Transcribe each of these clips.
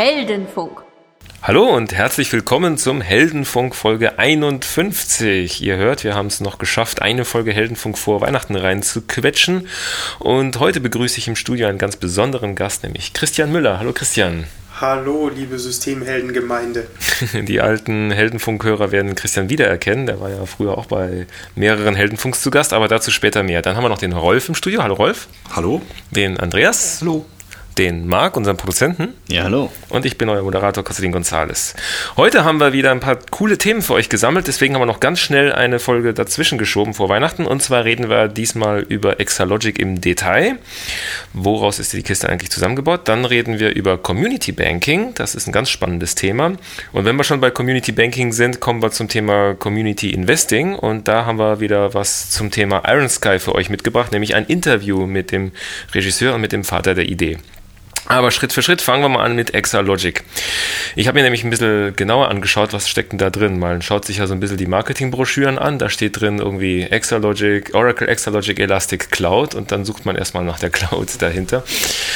Heldenfunk. Hallo und herzlich willkommen zum Heldenfunk Folge 51. Ihr hört, wir haben es noch geschafft, eine Folge Heldenfunk vor Weihnachten reinzuquetschen. Und heute begrüße ich im Studio einen ganz besonderen Gast, nämlich Christian Müller. Hallo Christian. Hallo, liebe Systemheldengemeinde. Die alten Heldenfunkhörer werden Christian wiedererkennen. Der war ja früher auch bei mehreren Heldenfunks zu Gast, aber dazu später mehr. Dann haben wir noch den Rolf im Studio. Hallo Rolf. Hallo. Den Andreas. Hallo. Den Marc, unseren Produzenten. Ja, hallo. Und ich bin euer Moderator, Constantin Gonzales. Heute haben wir wieder ein paar coole Themen für euch gesammelt, deswegen haben wir noch ganz schnell eine Folge dazwischen geschoben vor Weihnachten. Und zwar reden wir diesmal über Exalogic im Detail. Woraus ist die Kiste eigentlich zusammengebaut? Dann reden wir über Community Banking. Das ist ein ganz spannendes Thema. Und wenn wir schon bei Community Banking sind, kommen wir zum Thema Community Investing. Und da haben wir wieder was zum Thema Iron Sky für euch mitgebracht, nämlich ein Interview mit dem Regisseur und mit dem Vater der Idee. Aber Schritt für Schritt fangen wir mal an mit Exalogic. Ich habe mir nämlich ein bisschen genauer angeschaut, was steckt denn da drin. Man schaut sich ja so ein bisschen die Marketingbroschüren an, da steht drin irgendwie Exalogic, Oracle Exalogic Elastic Cloud und dann sucht man erstmal nach der Cloud dahinter.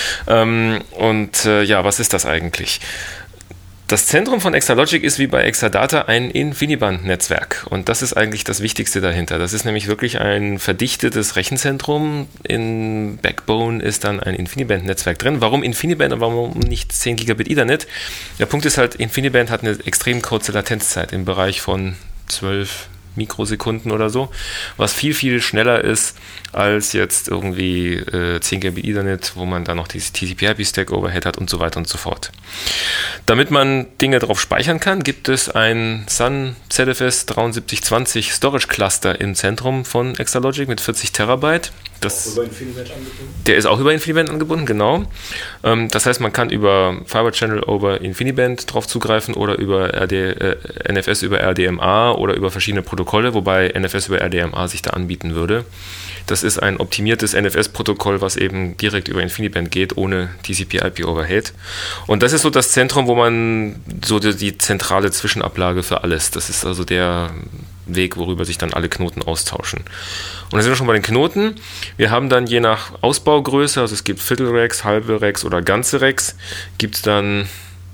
Was ist das eigentlich? Das Zentrum von Exalogic ist wie bei Exadata ein InfiniBand-Netzwerk und das ist eigentlich das Wichtigste dahinter. Das ist nämlich wirklich ein verdichtetes Rechenzentrum. In Backbone ist dann ein InfiniBand-Netzwerk drin. Warum InfiniBand und warum nicht 10 Gigabit Ethernet? Der Punkt ist halt, InfiniBand hat eine extrem kurze Latenzzeit im Bereich von 12 Mikrosekunden oder so, was viel, viel schneller ist als jetzt irgendwie 10 Gigabit Ethernet, wo man dann noch dieses TCP/IP-Stack-Overhead hat und so weiter und so fort. Damit man Dinge drauf speichern kann, gibt es ein Sun ZFS 7320 Storage Cluster im Zentrum von Exalogic mit 40 Terabyte. Das, über InfiniBand angebunden? Der ist auch über InfiniBand angebunden, genau. Das heißt, man kann über Fiber Channel over InfiniBand drauf zugreifen oder über NFS über RDMA oder über verschiedene Protokolle, wobei NFS über RDMA sich da anbieten würde. Das ist ein optimiertes NFS-Protokoll, was eben direkt über InfiniBand geht, ohne TCP/IP-Overhead. Und das ist so das Zentrum, wo man so die zentrale Zwischenablage für alles. Das ist also der Weg, worüber sich dann alle Knoten austauschen. Und dann sind wir schon bei den Knoten. Wir haben dann je nach Ausbaugröße, also es gibt Viertel-Racks, halbe Racks oder ganze Racks, gibt es dann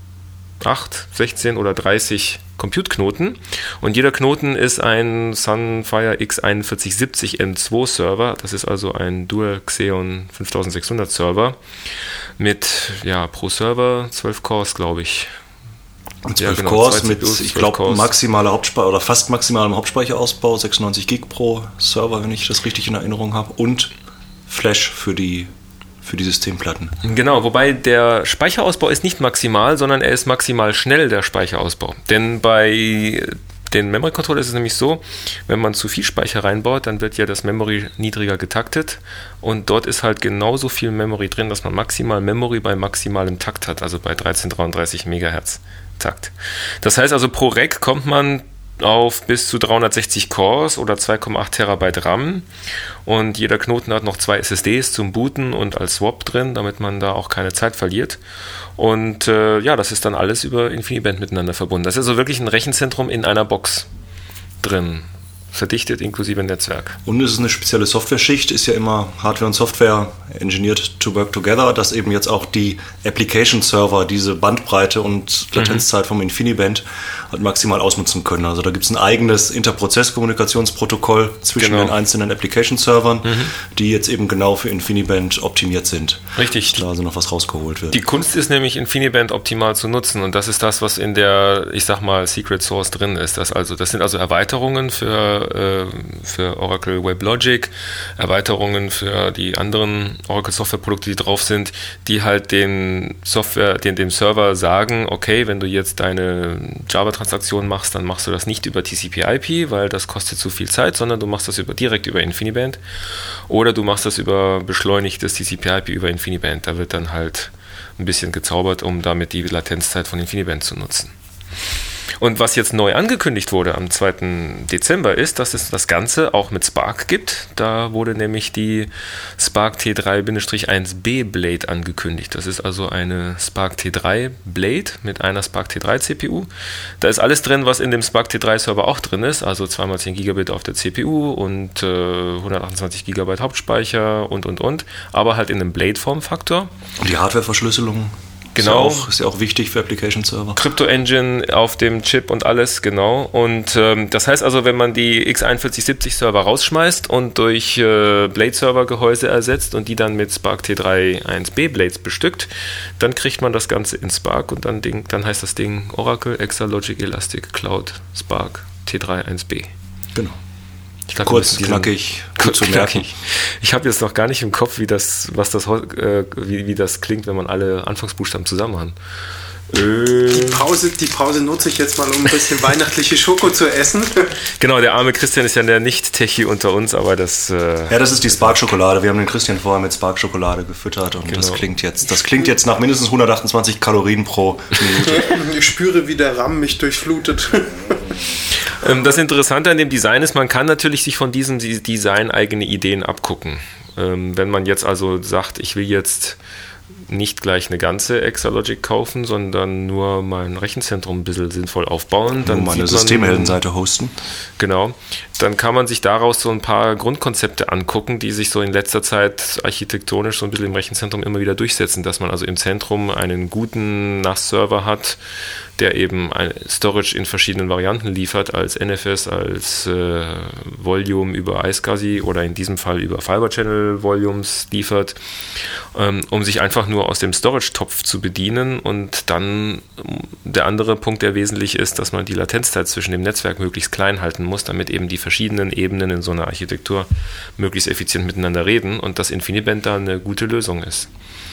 8, 16 oder 30 Compute-Knoten und jeder Knoten ist ein Sunfire X4170 M2 Server, das ist also ein Dual Xeon 5600 Server mit, pro Server 12 Cores, glaube ich. 12 Cores mit, ich glaube, maximaler Hauptspeicher oder fast maximalem Hauptspeicherausbau, 96 Gig pro Server, wenn ich das richtig in Erinnerung habe, und Flash für die Systemplatten. Genau, wobei der Speicherausbau ist nicht maximal, sondern er ist maximal schnell, der Speicherausbau. Denn bei den Memory Controller ist es nämlich so, wenn man zu viel Speicher reinbaut, dann wird ja das Memory niedriger getaktet und dort ist halt genauso viel Memory drin, dass man maximal Memory bei maximalem Takt hat, also bei 1333 Megahertz Takt. Das heißt also, pro Rack kommt man auf bis zu 360 Cores oder 2,8 Terabyte RAM und jeder Knoten hat noch 2 SSDs zum Booten und als Swap drin, damit man da auch keine Zeit verliert. Und das ist dann alles über InfiniBand miteinander verbunden. Das ist also wirklich ein Rechenzentrum in einer Box drin, verdichtet inklusive Netzwerk. Und es ist eine spezielle Software-Schicht, ist ja immer Hardware und Software engineered to work together, dass eben jetzt auch die Application-Server diese Bandbreite und Latenzzeit vom InfiniBand halt maximal ausnutzen können. Also da gibt es ein eigenes Interprozess-Kommunikationsprotokoll zwischen den einzelnen Application-Servern, die jetzt eben genau für InfiniBand optimiert sind. Richtig. Dass da also noch was rausgeholt wird. Die Kunst ist nämlich, InfiniBand optimal zu nutzen und das ist das, was in der, ich sag mal, Secret Source drin ist. Das sind also Erweiterungen für Oracle WebLogic, Erweiterungen für die anderen Oracle Software-Produkte, die drauf sind, die halt dem Server sagen, okay, wenn du jetzt deine Java-Transaktion machst, dann machst du das nicht über TCP/IP, weil das kostet zu viel Zeit, sondern du machst das direkt über InfiniBand oder du machst das über beschleunigtes TCP/IP über InfiniBand. Da wird dann halt ein bisschen gezaubert, um damit die Latenzzeit von InfiniBand zu nutzen. Und was jetzt neu angekündigt wurde am 2. Dezember ist, dass es das Ganze auch mit Spark gibt. Da wurde nämlich die Spark T3-1B Blade angekündigt. Das ist also eine Spark T3 Blade mit einer Spark T3 CPU. Da ist alles drin, was in dem Spark T3 Server auch drin ist. Also 2x10 Gigabit auf der CPU und 128 Gigabyte Hauptspeicher und. Aber halt in einem Blade-Formfaktor. Und die Hardware-Verschlüsselung Genau. Ist ja auch wichtig für Application Server. Crypto-Engine auf dem Chip und alles, genau. Und das heißt also, wenn man die x4170-Server rausschmeißt und durch Blade-Server-Gehäuse ersetzt und die dann mit Spark T3 1B Blades bestückt, dann kriegt man das Ganze in Spark und dann heißt das Ding Oracle Exalogic Elastic Cloud Spark T3 1B. Genau. Ich glaub, kurz, knackig, gut zu merken. Ich habe jetzt noch gar nicht im Kopf, wie das klingt, wenn man alle Anfangsbuchstaben zusammen hat. Die Pause nutze ich jetzt mal, um ein bisschen weihnachtliche Schoko zu essen. Genau, der arme Christian ist ja der Nicht-Techie unter uns, aber das... Ja, das ist die Spark-Schokolade. Wir haben den Christian vorher mit Spark-Schokolade gefüttert und das klingt jetzt nach mindestens 128 Kalorien pro Minute. Ich spüre, wie der RAM mich durchflutet. Das Interessante an dem Design ist, man kann natürlich sich von diesem Design eigene Ideen abgucken. Wenn man jetzt also sagt, ich will jetzt nicht gleich eine ganze Exalogic kaufen, sondern nur mein Rechenzentrum ein bisschen sinnvoll aufbauen. Dann nur meine Systemheldenseite hosten. Genau. Dann kann man sich daraus so ein paar Grundkonzepte angucken, die sich so in letzter Zeit architektonisch so ein bisschen im Rechenzentrum immer wieder durchsetzen, dass man also im Zentrum einen guten NAS-Server hat, der eben ein Storage in verschiedenen Varianten liefert, als NFS, als Volume über iSCSI oder in diesem Fall über Fiber Channel Volumes liefert, um sich einfach nur aus dem Storage-Topf zu bedienen. Und dann der andere Punkt, der wesentlich ist, dass man die Latenzzeit zwischen dem Netzwerk möglichst klein halten muss, damit eben die verschiedenen Ebenen in so einer Architektur möglichst effizient miteinander reden und dass InfiniBand da eine gute Lösung ist.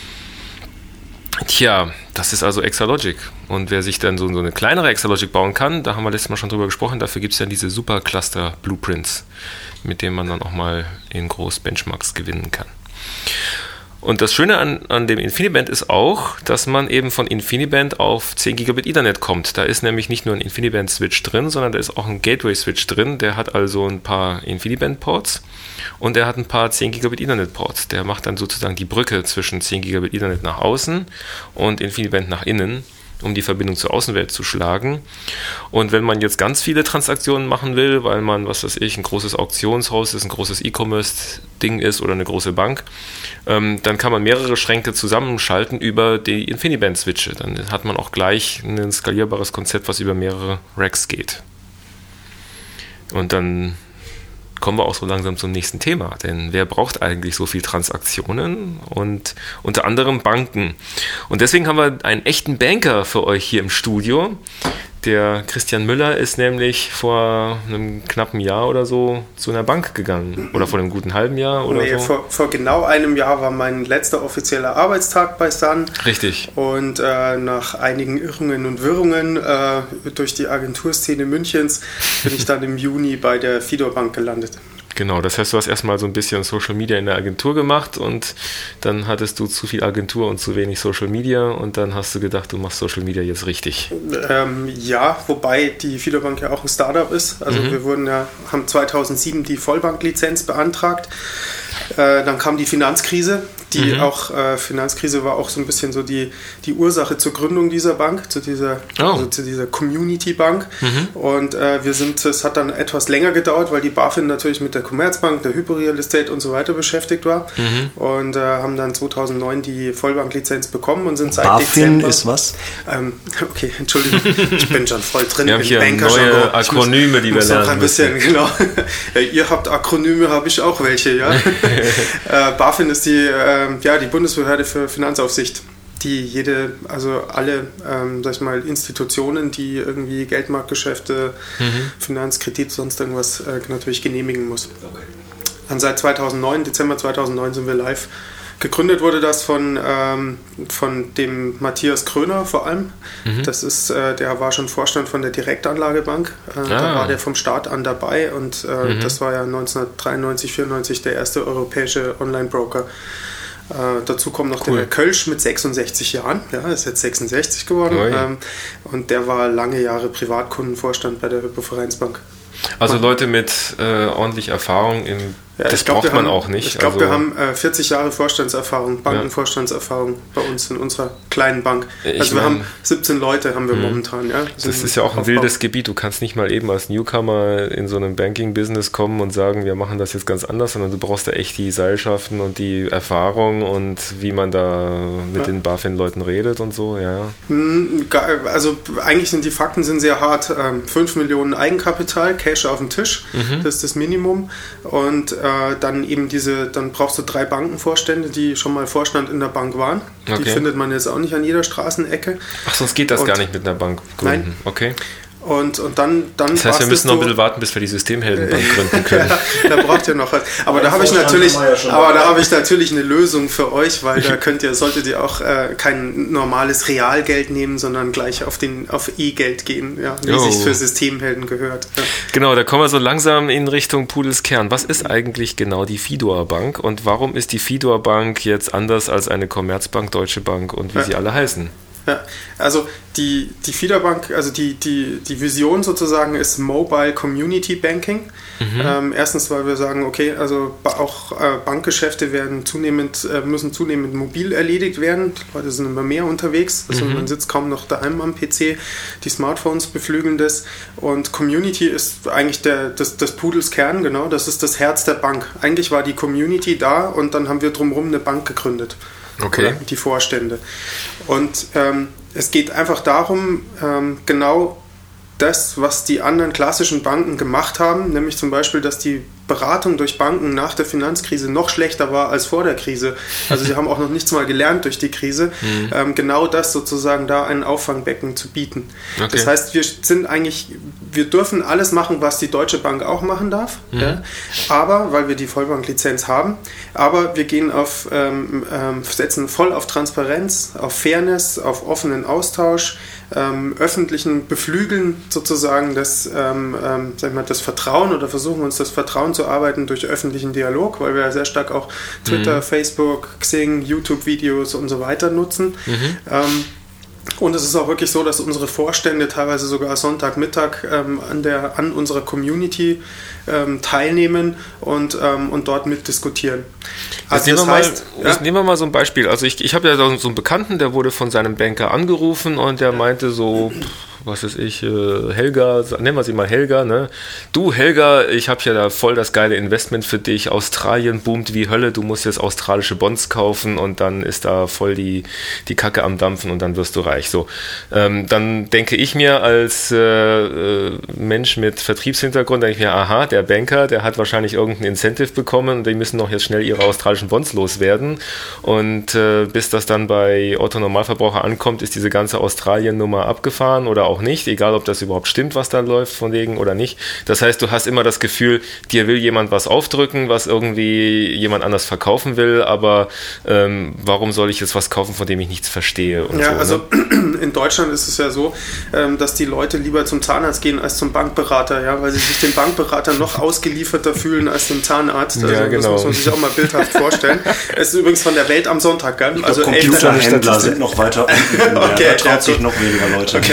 Tja, das ist also Exalogic. Und wer sich dann so eine kleinere Exalogic bauen kann, da haben wir letztes Mal schon drüber gesprochen, dafür gibt es dann diese Supercluster-Blueprints, mit denen man dann auch mal in Groß-Benchmarks gewinnen kann. Und das Schöne an dem InfiniBand ist auch, dass man eben von InfiniBand auf 10 Gigabit Ethernet kommt. Da ist nämlich nicht nur ein InfiniBand-Switch drin, sondern da ist auch ein Gateway-Switch drin. Der hat also ein paar InfiniBand-Ports und der hat ein paar 10 Gigabit Ethernet-Ports. Der macht dann sozusagen die Brücke zwischen 10 Gigabit Ethernet nach außen und InfiniBand nach innen, um die Verbindung zur Außenwelt zu schlagen. Und wenn man jetzt ganz viele Transaktionen machen will, weil man, was weiß ich, ein großes Auktionshaus ist, ein großes E-Commerce-Ding ist oder eine große Bank, dann kann man mehrere Schränke zusammenschalten über die InfiniBand-Switche. Dann hat man auch gleich ein skalierbares Konzept, was über mehrere Racks geht. Und dann kommen wir auch so langsam zum nächsten Thema. Denn wer braucht eigentlich so viel Transaktionen? Und unter anderem Banken. Und deswegen haben wir einen echten Banker für euch hier im Studio. Der Christian Müller ist nämlich vor einem knappen Jahr oder so zu einer Bank gegangen. Oder vor einem guten halben Jahr oder so. Vor genau einem Jahr war mein letzter offizieller Arbeitstag bei Sun. Richtig. Und nach einigen Irrungen und Wirrungen durch die Agenturszene Münchens bin ich dann im Juni bei der Fidor Bank gelandet. Genau, das heißt, du hast erstmal so ein bisschen Social Media in der Agentur gemacht und dann hattest du zu viel Agentur und zu wenig Social Media und dann hast du gedacht, du machst Social Media jetzt richtig. Ja, wobei die Fidor Bank ja auch ein Startup ist. Also wir haben 2007 die Vollbanklizenz beantragt. Dann kam die Finanzkrise. Finanzkrise war auch so ein bisschen so die Ursache zur Gründung dieser Bank, zu dieser Community Bank. Und es hat dann etwas länger gedauert, weil die BaFin natürlich mit der Commerzbank, der Hyperreal Estate und so weiter beschäftigt war. Und haben dann 2009 die Vollbanklizenz bekommen und sind seit BaFin ist was? Okay, Entschuldigung, ich bin schon voll drin. Wir haben hier neue Akronyme, die wir lernen müssen. Genau. Ihr habt Akronyme, habe ich auch welche, ja. BaFin ist die Bundesbehörde für Finanzaufsicht, die alle Institutionen, die irgendwie Geldmarktgeschäfte, Finanzkredit, sonst irgendwas natürlich genehmigen muss. Okay. Und seit Dezember 2009 sind wir live. Gegründet wurde das von dem Matthias Kröner vor allem. Das ist, der war schon Vorstand von der Direktanlagebank. Da war der vom Start an dabei und das war ja 1993, 94 der erste europäische Online-Broker. Dazu kommt noch der Kölsch mit 66 Jahren. Ja, ist jetzt 66 geworden. Und der war lange Jahre Privatkundenvorstand bei der Hypovereinsbank. Also Leute mit ordentlich Erfahrung im Ja, das braucht man auch nicht. Ich glaube, wir haben 40 Jahre Vorstandserfahrung, Bankenvorstandserfahrung bei uns in unserer kleinen Bank. Also wir haben 17 Leute haben wir momentan. Ja, das ist ja auch ein wildes Gebiet. Du kannst nicht mal eben als Newcomer in so einem Banking-Business kommen und sagen, wir machen das jetzt ganz anders, sondern du brauchst da echt die Seilschaften und die Erfahrung und wie man da mit den BaFin-Leuten redet und so. Ja. Also eigentlich sind die Fakten sehr hart. 5 Millionen Eigenkapital, Cash auf dem Tisch, das ist das Minimum. Und dann eben dann brauchst du 3 Bankenvorstände, die schon mal Vorstand in der Bank waren. Okay. Die findet man jetzt auch nicht an jeder Straßenecke. Ach, sonst geht das gar nicht mit einer Bank gründen. Nein. Okay. Und dann das heißt, wir müssen noch ein bisschen warten, bis wir die Systemheldenbank gründen können. Da braucht ihr noch was. Aber da habe ich natürlich eine Lösung für euch, weil da solltet ihr auch kein normales Realgeld nehmen, sondern gleich auf E-Geld gehen, ja, wie es sich für Systemhelden gehört. Ja. Genau, da kommen wir so langsam in Richtung Pudels Kern. Was ist eigentlich genau die Fidor Bank und warum ist die Fidor Bank jetzt anders als eine Commerzbank, Deutsche Bank und wie sie alle heißen? Ja, also die Fidor Bank, also die Vision sozusagen ist Mobile Community Banking. Erstens, weil wir sagen, okay, also auch Bankgeschäfte müssen zunehmend mobil erledigt werden. Die Leute sind immer mehr unterwegs, also man sitzt kaum noch daheim am PC. Die Smartphones beflügeln das und Community ist eigentlich das Pudels Kern, genau, das ist das Herz der Bank. Eigentlich war die Community da und dann haben wir drumherum eine Bank gegründet. Okay. Die Vorstände. Und es geht einfach darum, genau das, was die anderen klassischen Banken gemacht haben, nämlich zum Beispiel, dass die Beratung durch Banken nach der Finanzkrise noch schlechter war als vor der Krise. Also sie haben auch noch nichts mal gelernt durch die Krise. Genau das sozusagen da ein Auffangbecken zu bieten. Okay. Das heißt, wir dürfen alles machen, was die Deutsche Bank auch machen darf, ja, aber, weil wir die Vollbanklizenz haben, aber wir gehen setzen voll auf Transparenz, auf Fairness, auf offenen Austausch, öffentlichen Beflügeln sozusagen das Vertrauen oder versuchen uns das Vertrauen zu arbeiten durch öffentlichen Dialog, weil wir sehr stark auch Twitter, Facebook, Xing, YouTube-Videos und so weiter nutzen. Und es ist auch wirklich so, dass unsere Vorstände teilweise sogar Sonntagmittag an unserer Community teilnehmen und dort mitdiskutieren. Also nehmen wir mal so ein Beispiel. Also ich habe ja so einen Bekannten, der wurde von seinem Banker angerufen und der meinte so, was weiß ich, Helga, nennen wir sie mal Helga, ne? Du Helga, ich habe ja da voll das geile Investment für dich. Australien boomt wie Hölle, du musst jetzt australische Bonds kaufen und dann ist da voll die Kacke am Dampfen und dann wirst du reich. So, dann denke ich mir als Mensch mit Vertriebshintergrund, denke ich mir, aha, der Banker, der hat wahrscheinlich irgendein Incentive bekommen und die müssen doch jetzt schnell ihre australischen Bonds loswerden und bis das dann bei Otto-Normalverbraucher ankommt, ist diese ganze Australien-Nummer abgefahren oder auch nicht, egal ob das überhaupt stimmt, was da läuft von wegen oder nicht. Das heißt, du hast immer das Gefühl, dir will jemand was aufdrücken, was irgendwie jemand anders verkaufen will, aber warum soll ich jetzt was kaufen, von dem ich nichts verstehe? Und ja, so, also in Deutschland ist es ja so, dass die Leute lieber zum Zahnarzt gehen als zum Bankberater, ja, weil sie sich dem Bankberater noch ausgelieferter fühlen als dem Zahnarzt. Also ja, genau. Das muss man sich auch mal bildhaft vorstellen. Es ist übrigens von der Welt am Sonntag, gell? Also Computerhändler sind noch weiter unten. Okay, da traut sich noch weniger Leute. Okay.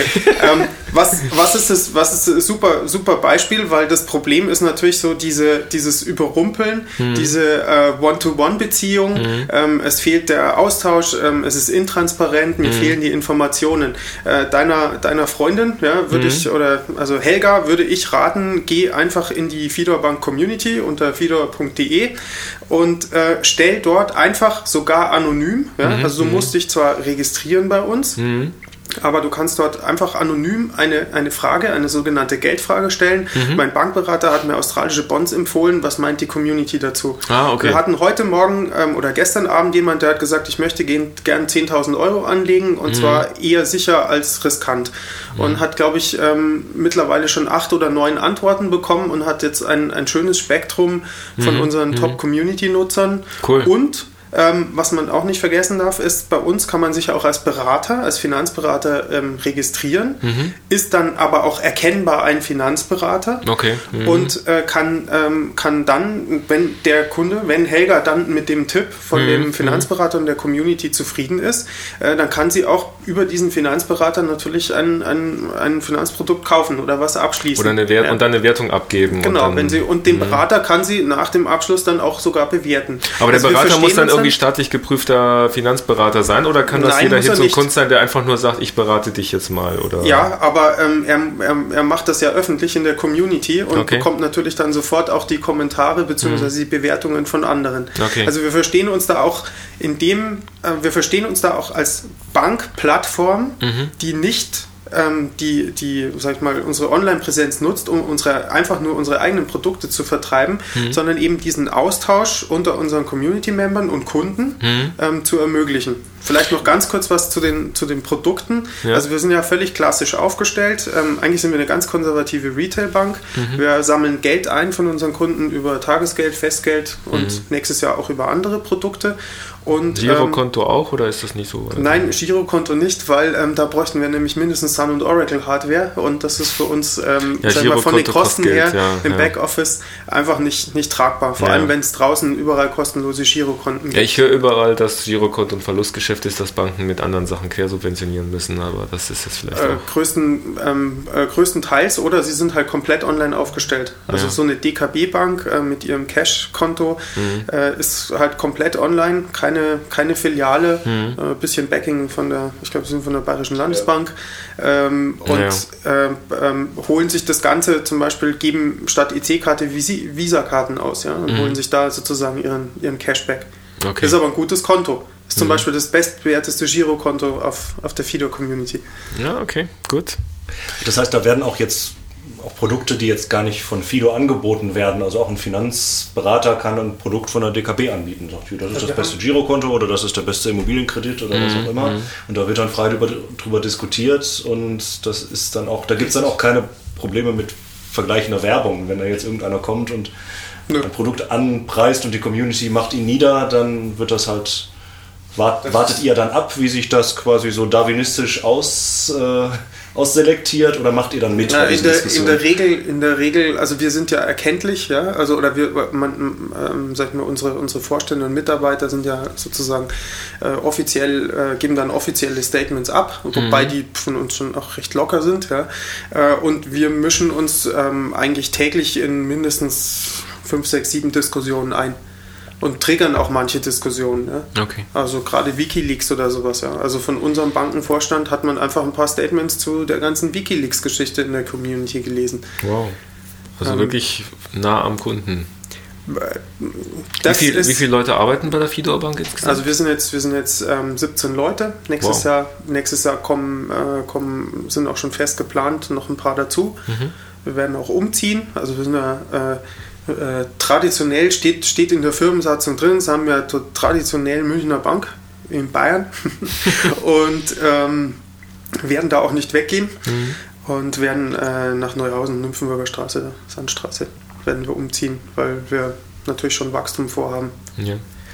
Was ist das super Beispiel, weil das Problem ist natürlich so dieses Überrumpeln, diese One-to-One-Beziehung, es fehlt der Austausch, es ist intransparent, mir fehlen die Informationen. Deiner Freundin, ja, also Helga, würde ich raten, geh einfach in die Fidor Bank Community unter fidor.de und stell dort einfach sogar anonym, ja, also du musst dich zwar registrieren bei uns, aber du kannst dort einfach anonym eine Frage, eine sogenannte Geldfrage stellen. Mein Bankberater hat mir australische Bonds empfohlen. Was meint die Community dazu? Okay. Wir hatten heute Morgen oder gestern Abend jemand, der hat gesagt, ich möchte gern 10.000 Euro anlegen und zwar eher sicher als riskant. Und hat, glaube ich, mittlerweile schon 8 oder 9 Antworten bekommen und hat jetzt ein schönes Spektrum von unseren Top-Community-Nutzern. Cool. Und was man auch nicht vergessen darf, ist, bei uns kann man sich auch als Berater, als Finanzberater registrieren, ist dann aber auch erkennbar ein Finanzberater und kann dann, wenn Helga dann mit dem Tipp von dem Finanzberater und der Community zufrieden ist, dann kann sie auch über diesen Finanzberater natürlich ein Finanzprodukt kaufen oder was abschließen. Oder und dann eine Wertung abgeben. Genau, und den Berater kann sie nach dem Abschluss dann auch sogar bewerten. Aber der Berater muss dann irgendwie staatlich geprüfter Finanzberater sein oder kann das jeder so ein Kunst sein, der einfach nur sagt, ich berate dich jetzt mal? Oder? Ja, aber er macht das ja öffentlich in der Community und bekommt natürlich dann sofort auch die Kommentare bzw. die Bewertungen von anderen. Also wir verstehen uns da auch als Bankplattform, die nicht sag ich mal, unsere Online-Präsenz nutzt, um einfach nur unsere eigenen Produkte zu vertreiben, sondern eben diesen Austausch unter unseren Community-Membern und Kunden zu ermöglichen. Vielleicht noch ganz kurz was zu den Produkten. Ja. Also wir sind ja völlig klassisch aufgestellt. Eigentlich sind wir eine ganz konservative Retail-Bank. Wir sammeln Geld ein von unseren Kunden über Tagesgeld, Festgeld und nächstes Jahr auch über andere Produkte. Und, Girokonto auch oder ist das nicht so? Nein, Girokonto nicht, weil da bräuchten wir nämlich mindestens Sun und Oracle Hardware und das ist für uns von den Kosten her im Backoffice einfach nicht tragbar. Vor allem, wenn es draußen überall kostenlose Girokonten gibt. Ja, ich höre überall, dass Girokonto ein Verlustgeschäft ist, dass Banken mit anderen Sachen quersubventionieren müssen, aber das ist jetzt vielleicht auch. Größtenteils oder sie sind halt komplett online aufgestellt. Also so eine DKB-Bank mit ihrem Cash-Konto ist halt komplett online, keine Filiale, bisschen Backing ich glaube, sie sind von der Bayerischen Landesbank holen sich das Ganze zum Beispiel, geben statt EC-Karte Visa-Karten aus und holen sich da sozusagen ihren Cashback. Das ist aber ein gutes Konto. Das ist zum Beispiel das bestbewerteste Girokonto auf der Fido-Community. Ja, okay, gut. Das heißt, da werden auch jetzt Produkte, die jetzt gar nicht von Fido angeboten werden. Also auch ein Finanzberater kann ein Produkt von der DKB anbieten. Sagt, das ist das beste Girokonto oder das ist der beste Immobilienkredit oder was auch immer. Und da wird dann frei drüber diskutiert und das ist dann auch, da gibt es dann auch keine Probleme mit vergleichender Werbung. Wenn da jetzt irgendeiner kommt und ein Produkt anpreist und die Community macht ihn nieder, dann wird das halt, wartet ihr dann ab, wie sich das quasi so darwinistisch ausselektiert oder macht ihr dann mit? In der Regel, also wir sind ja erkenntlich, also oder sag ich mal, unsere Vorstände und Mitarbeiter sind ja sozusagen geben dann offizielle Statements ab, wobei die von uns schon auch recht locker sind, und wir mischen uns eigentlich täglich in mindestens 5, 6, 7 Diskussionen ein. Und triggern auch manche Diskussionen. Also gerade WikiLeaks oder sowas. Also von unserem Bankenvorstand hat man einfach ein paar Statements zu der ganzen WikiLeaks-Geschichte in der Community gelesen. Wow. Also wirklich nah am Kunden. Wie viele Leute arbeiten bei der Fido Bank insgesamt? Also wir sind jetzt 17 Leute. Nächstes Jahr sind auch schon fest geplant noch ein paar dazu. Wir werden auch umziehen. Also wir sind traditionell steht in der Firmensatzung drin, das haben wir traditionell Münchner Bank in Bayern und werden da auch nicht weggehen und werden nach Neuhausen, Nymphenburger Straße, Sandstraße, werden wir umziehen, weil wir natürlich schon Wachstum vorhaben. Ja.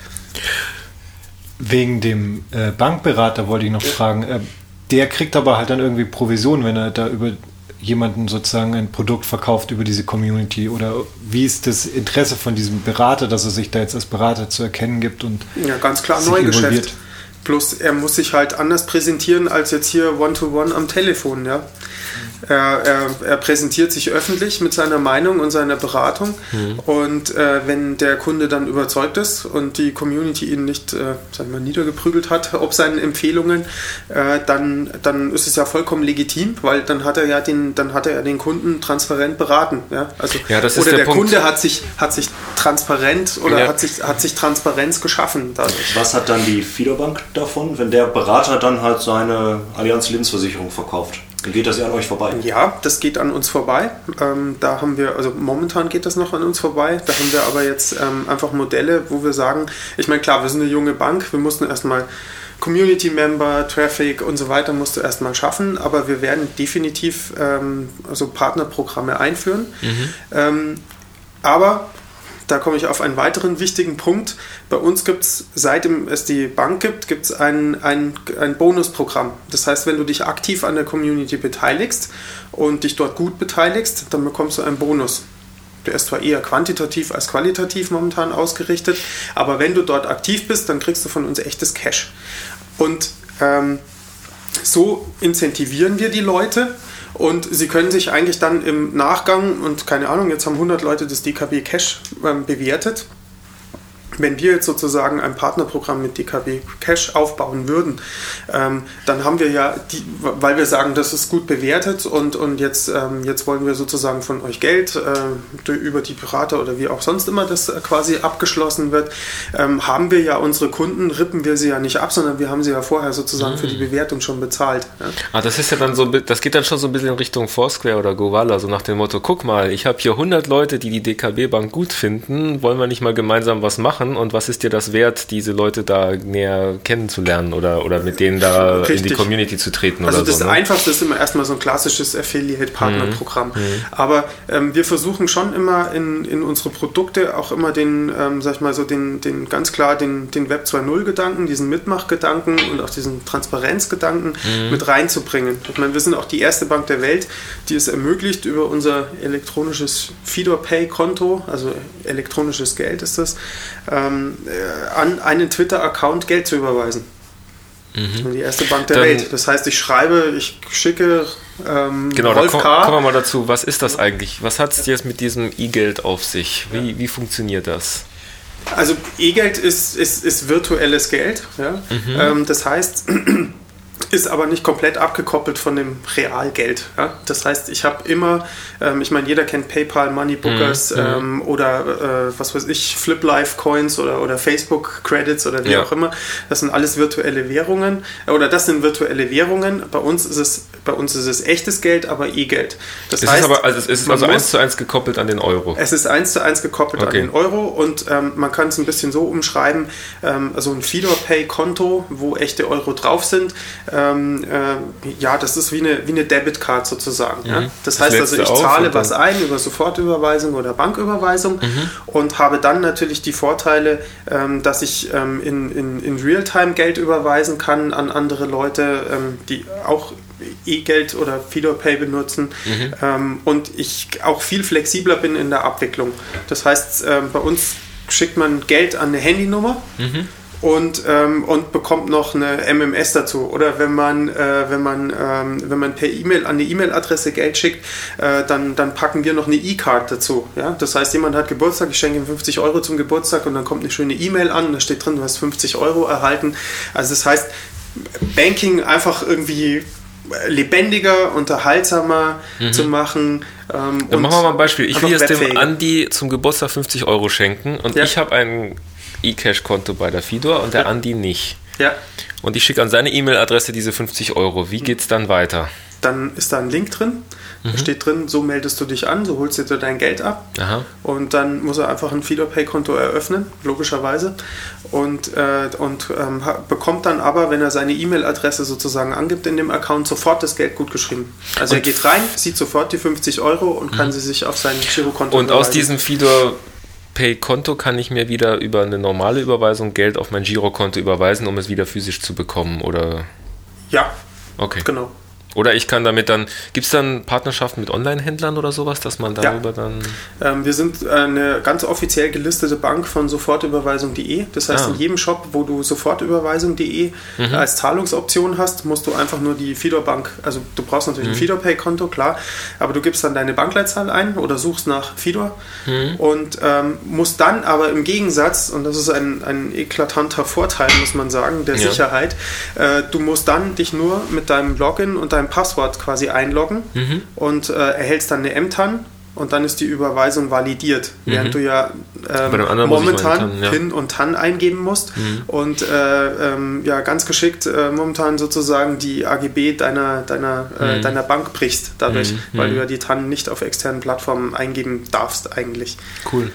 Wegen dem Bankberater wollte ich noch fragen, der kriegt aber halt dann irgendwie Provision, wenn er da über jemanden sozusagen ein Produkt verkauft über diese Community, oder wie ist das Interesse von diesem Berater, dass er sich da jetzt als Berater zu erkennen gibt und ganz klar Neugeschäft. Plus er muss sich halt anders präsentieren als jetzt hier One-to-One am Telefon, Er präsentiert sich öffentlich mit seiner Meinung und seiner Beratung und wenn der Kunde dann überzeugt ist und die Community ihn nicht niedergeprügelt hat ob seinen Empfehlungen, dann ist es ja vollkommen legitim, weil dann hat er den Kunden transparent beraten. Also, das ist oder der Punkt. Kunde hat sich transparent oder hat sich Transparenz geschaffen. Dadurch. Was hat dann die Fido Bank davon, wenn der Berater dann halt seine Allianz Lebensversicherung verkauft? Dann geht das ja an euch vorbei. Ja, das geht an uns vorbei. Da haben wir, also momentan geht das noch an uns vorbei. Da haben wir aber jetzt einfach Modelle, wo wir sagen, ich meine, klar, wir sind eine junge Bank, wir mussten erstmal Community-Member, Traffic und so weiter musst du erstmal schaffen, aber wir werden definitiv Partnerprogramme einführen. Aber da komme ich auf einen weiteren wichtigen Punkt. Bei uns gibt es, seitdem es die Bank gibt, gibt es ein Bonusprogramm. Das heißt, wenn du dich aktiv an der Community beteiligst und dich dort gut beteiligst, dann bekommst du einen Bonus. Der ist zwar eher quantitativ als qualitativ momentan ausgerichtet, aber wenn du dort aktiv bist, dann kriegst du von uns echtes Cash. Und so incentivieren wir die Leute. Und sie können sich eigentlich dann im Nachgang, und keine Ahnung, jetzt haben 100 Leute das DKB Cash bewertet. Wenn wir jetzt sozusagen ein Partnerprogramm mit DKB Cash aufbauen würden, dann haben wir ja, weil wir sagen, das ist gut bewertet und jetzt wollen wir sozusagen von euch Geld über die Berater oder wie auch sonst immer das quasi abgeschlossen wird, haben wir ja unsere Kunden, rippen wir sie ja nicht ab, sondern wir haben sie ja vorher sozusagen für die Bewertung schon bezahlt. Ja? Das ist ja dann so, das geht dann schon so ein bisschen in Richtung Foursquare oder Gowalla, so nach dem Motto, guck mal, ich habe hier 100 Leute, die DKB Bank gut finden, wollen wir nicht mal gemeinsam was machen? Und was ist dir das wert, diese Leute da näher kennenzulernen oder mit denen da in die Community zu treten? Also oder das so, ne? Einfachste ist immer erstmal so ein klassisches Affiliate-Partner-Programm. Aber wir versuchen schon immer in unsere Produkte auch immer den ganz klar den Web 2.0-Gedanken, diesen Mitmachgedanken und auch diesen Transparenzgedanken mit reinzubringen. Ich meine, wir sind auch die erste Bank der Welt, die es ermöglicht, über unser elektronisches Feedor-Pay-Konto, also elektronisches Geld ist das, an einen Twitter-Account Geld zu überweisen. Die erste Bank der Welt. Das heißt, ich schicke genau, Rolf K. Kommen wir mal dazu. Was ist das eigentlich? Was hat es jetzt mit diesem E-Geld auf sich? Wie funktioniert das? Also E-Geld ist virtuelles Geld. Ja? Das heißt, ist aber nicht komplett abgekoppelt von dem Realgeld. Ja? Das heißt, ich habe immer, ich meine, jeder kennt PayPal, Moneybookers oder was weiß ich, FlipLife-Coins oder Facebook-Credits oder wie auch immer. Das sind alles virtuelle Währungen oder das sind virtuelle Währungen. Bei uns ist es echtes Geld, aber E-Geld. Das heißt, es ist also 1:1 gekoppelt an den Euro. Es ist 1:1 gekoppelt an den Euro und man kann es ein bisschen so umschreiben, also ein Feedor-Pay-Konto, wo echte Euro drauf sind, das ist wie eine Debitcard sozusagen. Ja? Das heißt also, ich zahle was ein über Sofortüberweisung oder Banküberweisung und habe dann natürlich die Vorteile, dass ich in Realtime Geld überweisen kann an andere Leute, die auch E-Geld oder Feedor Pay benutzen und ich auch viel flexibler bin in der Abwicklung. Das heißt, bei uns schickt man Geld an eine Handynummer und bekommt noch eine MMS dazu. Oder wenn man per E-Mail an eine E-Mail-Adresse Geld schickt, dann packen wir noch eine E-Card dazu. Ja? Das heißt, jemand hat Geburtstag, ich schenke ihm 50 Euro zum Geburtstag und dann kommt eine schöne E-Mail an, da steht drin, du hast 50 Euro erhalten. Also das heißt, Banking einfach irgendwie lebendiger, unterhaltsamer zu machen. Dann machen wir mal ein Beispiel. Ich will jetzt dem Andi zum Geburtstag 50 Euro schenken und ich habe ein E-Cash-Konto bei der Feedor und der Andi nicht. Ja. Und ich schicke an seine E-Mail-Adresse diese 50 Euro. Wie geht es dann weiter? Dann ist da ein Link drin. Da steht drin, so meldest du dich an, so holst du dir dein Geld ab. Aha. Und dann muss er einfach ein Feedor-Pay-Konto eröffnen, logischerweise. Und bekommt dann aber, wenn er seine E-Mail-Adresse sozusagen angibt in dem Account, sofort das Geld gut geschrieben. Also er geht rein, sieht sofort die 50 Euro und kann sie sich auf sein Girokonto überweisen. Und aus diesem Feedor-Pay-Konto kann ich mir wieder über eine normale Überweisung Geld auf mein Girokonto überweisen, um es wieder physisch zu bekommen, oder? Ja, okay. Genau. Oder ich kann damit dann, gibt es dann Partnerschaften mit Online-Händlern oder sowas, dass man darüber dann... wir sind eine ganz offiziell gelistete Bank von sofortüberweisung.de. Das heißt, in jedem Shop, wo du sofortüberweisung.de als Zahlungsoption hast, musst du einfach nur die Feedor-Bank, also du brauchst natürlich ein Feedor-Pay-Konto, klar, aber du gibst dann deine Bankleitzahl ein oder suchst nach Feedor und musst dann aber im Gegensatz, und das ist ein eklatanter Vorteil, muss man sagen, der Sicherheit, du musst dann dich nur mit deinem Login und deinem Passwort quasi einloggen und erhältst dann eine MTAN und dann ist die Überweisung validiert, während du ja momentan PIN und TAN eingeben musst und ganz geschickt momentan sozusagen die AGB deiner Bank brichst dadurch, weil du ja die TAN nicht auf externen Plattformen eingeben darfst eigentlich. Cool.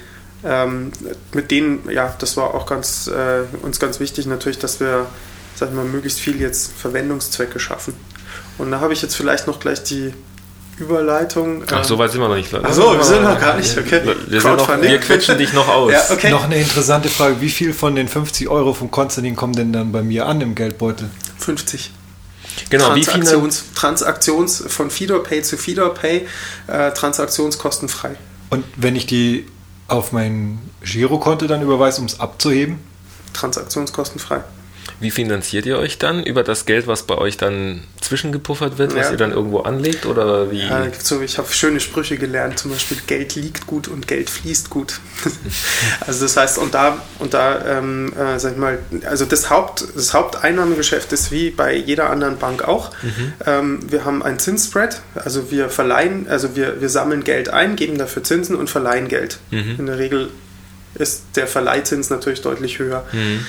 Mit denen, das war auch uns ganz wichtig natürlich, dass wir, sag ich mal, möglichst viel jetzt Verwendungszwecke schaffen. Und da habe ich jetzt vielleicht noch gleich die Überleitung. Ach, so weit sind wir noch nicht. Achso, wir sind noch gar nicht. Okay. Wir quetschen dich noch aus. Ja, okay. Noch eine interessante Frage. Wie viel von den 50 Euro von Konstantin kommen denn dann bei mir an im Geldbeutel? 50. Genau, Transaktions von FeedorPay zu FeedorPay, transaktionskostenfrei. Und wenn ich die auf mein Girokonto dann überweise, um es abzuheben? Transaktionskostenfrei. Wie finanziert ihr euch dann? Über das Geld, was bei euch dann zwischengepuffert wird, was ihr dann irgendwo anlegt? Oder wie? Ja, ich habe schöne Sprüche gelernt, zum Beispiel Geld liegt gut und Geld fließt gut. Also das heißt, sag ich mal, also das Haupteinnahmegeschäft ist wie bei jeder anderen Bank auch. Wir haben einen Zinsspread, also wir sammeln Geld ein, geben dafür Zinsen und verleihen Geld. In der Regel ist der Verleihzins natürlich deutlich höher.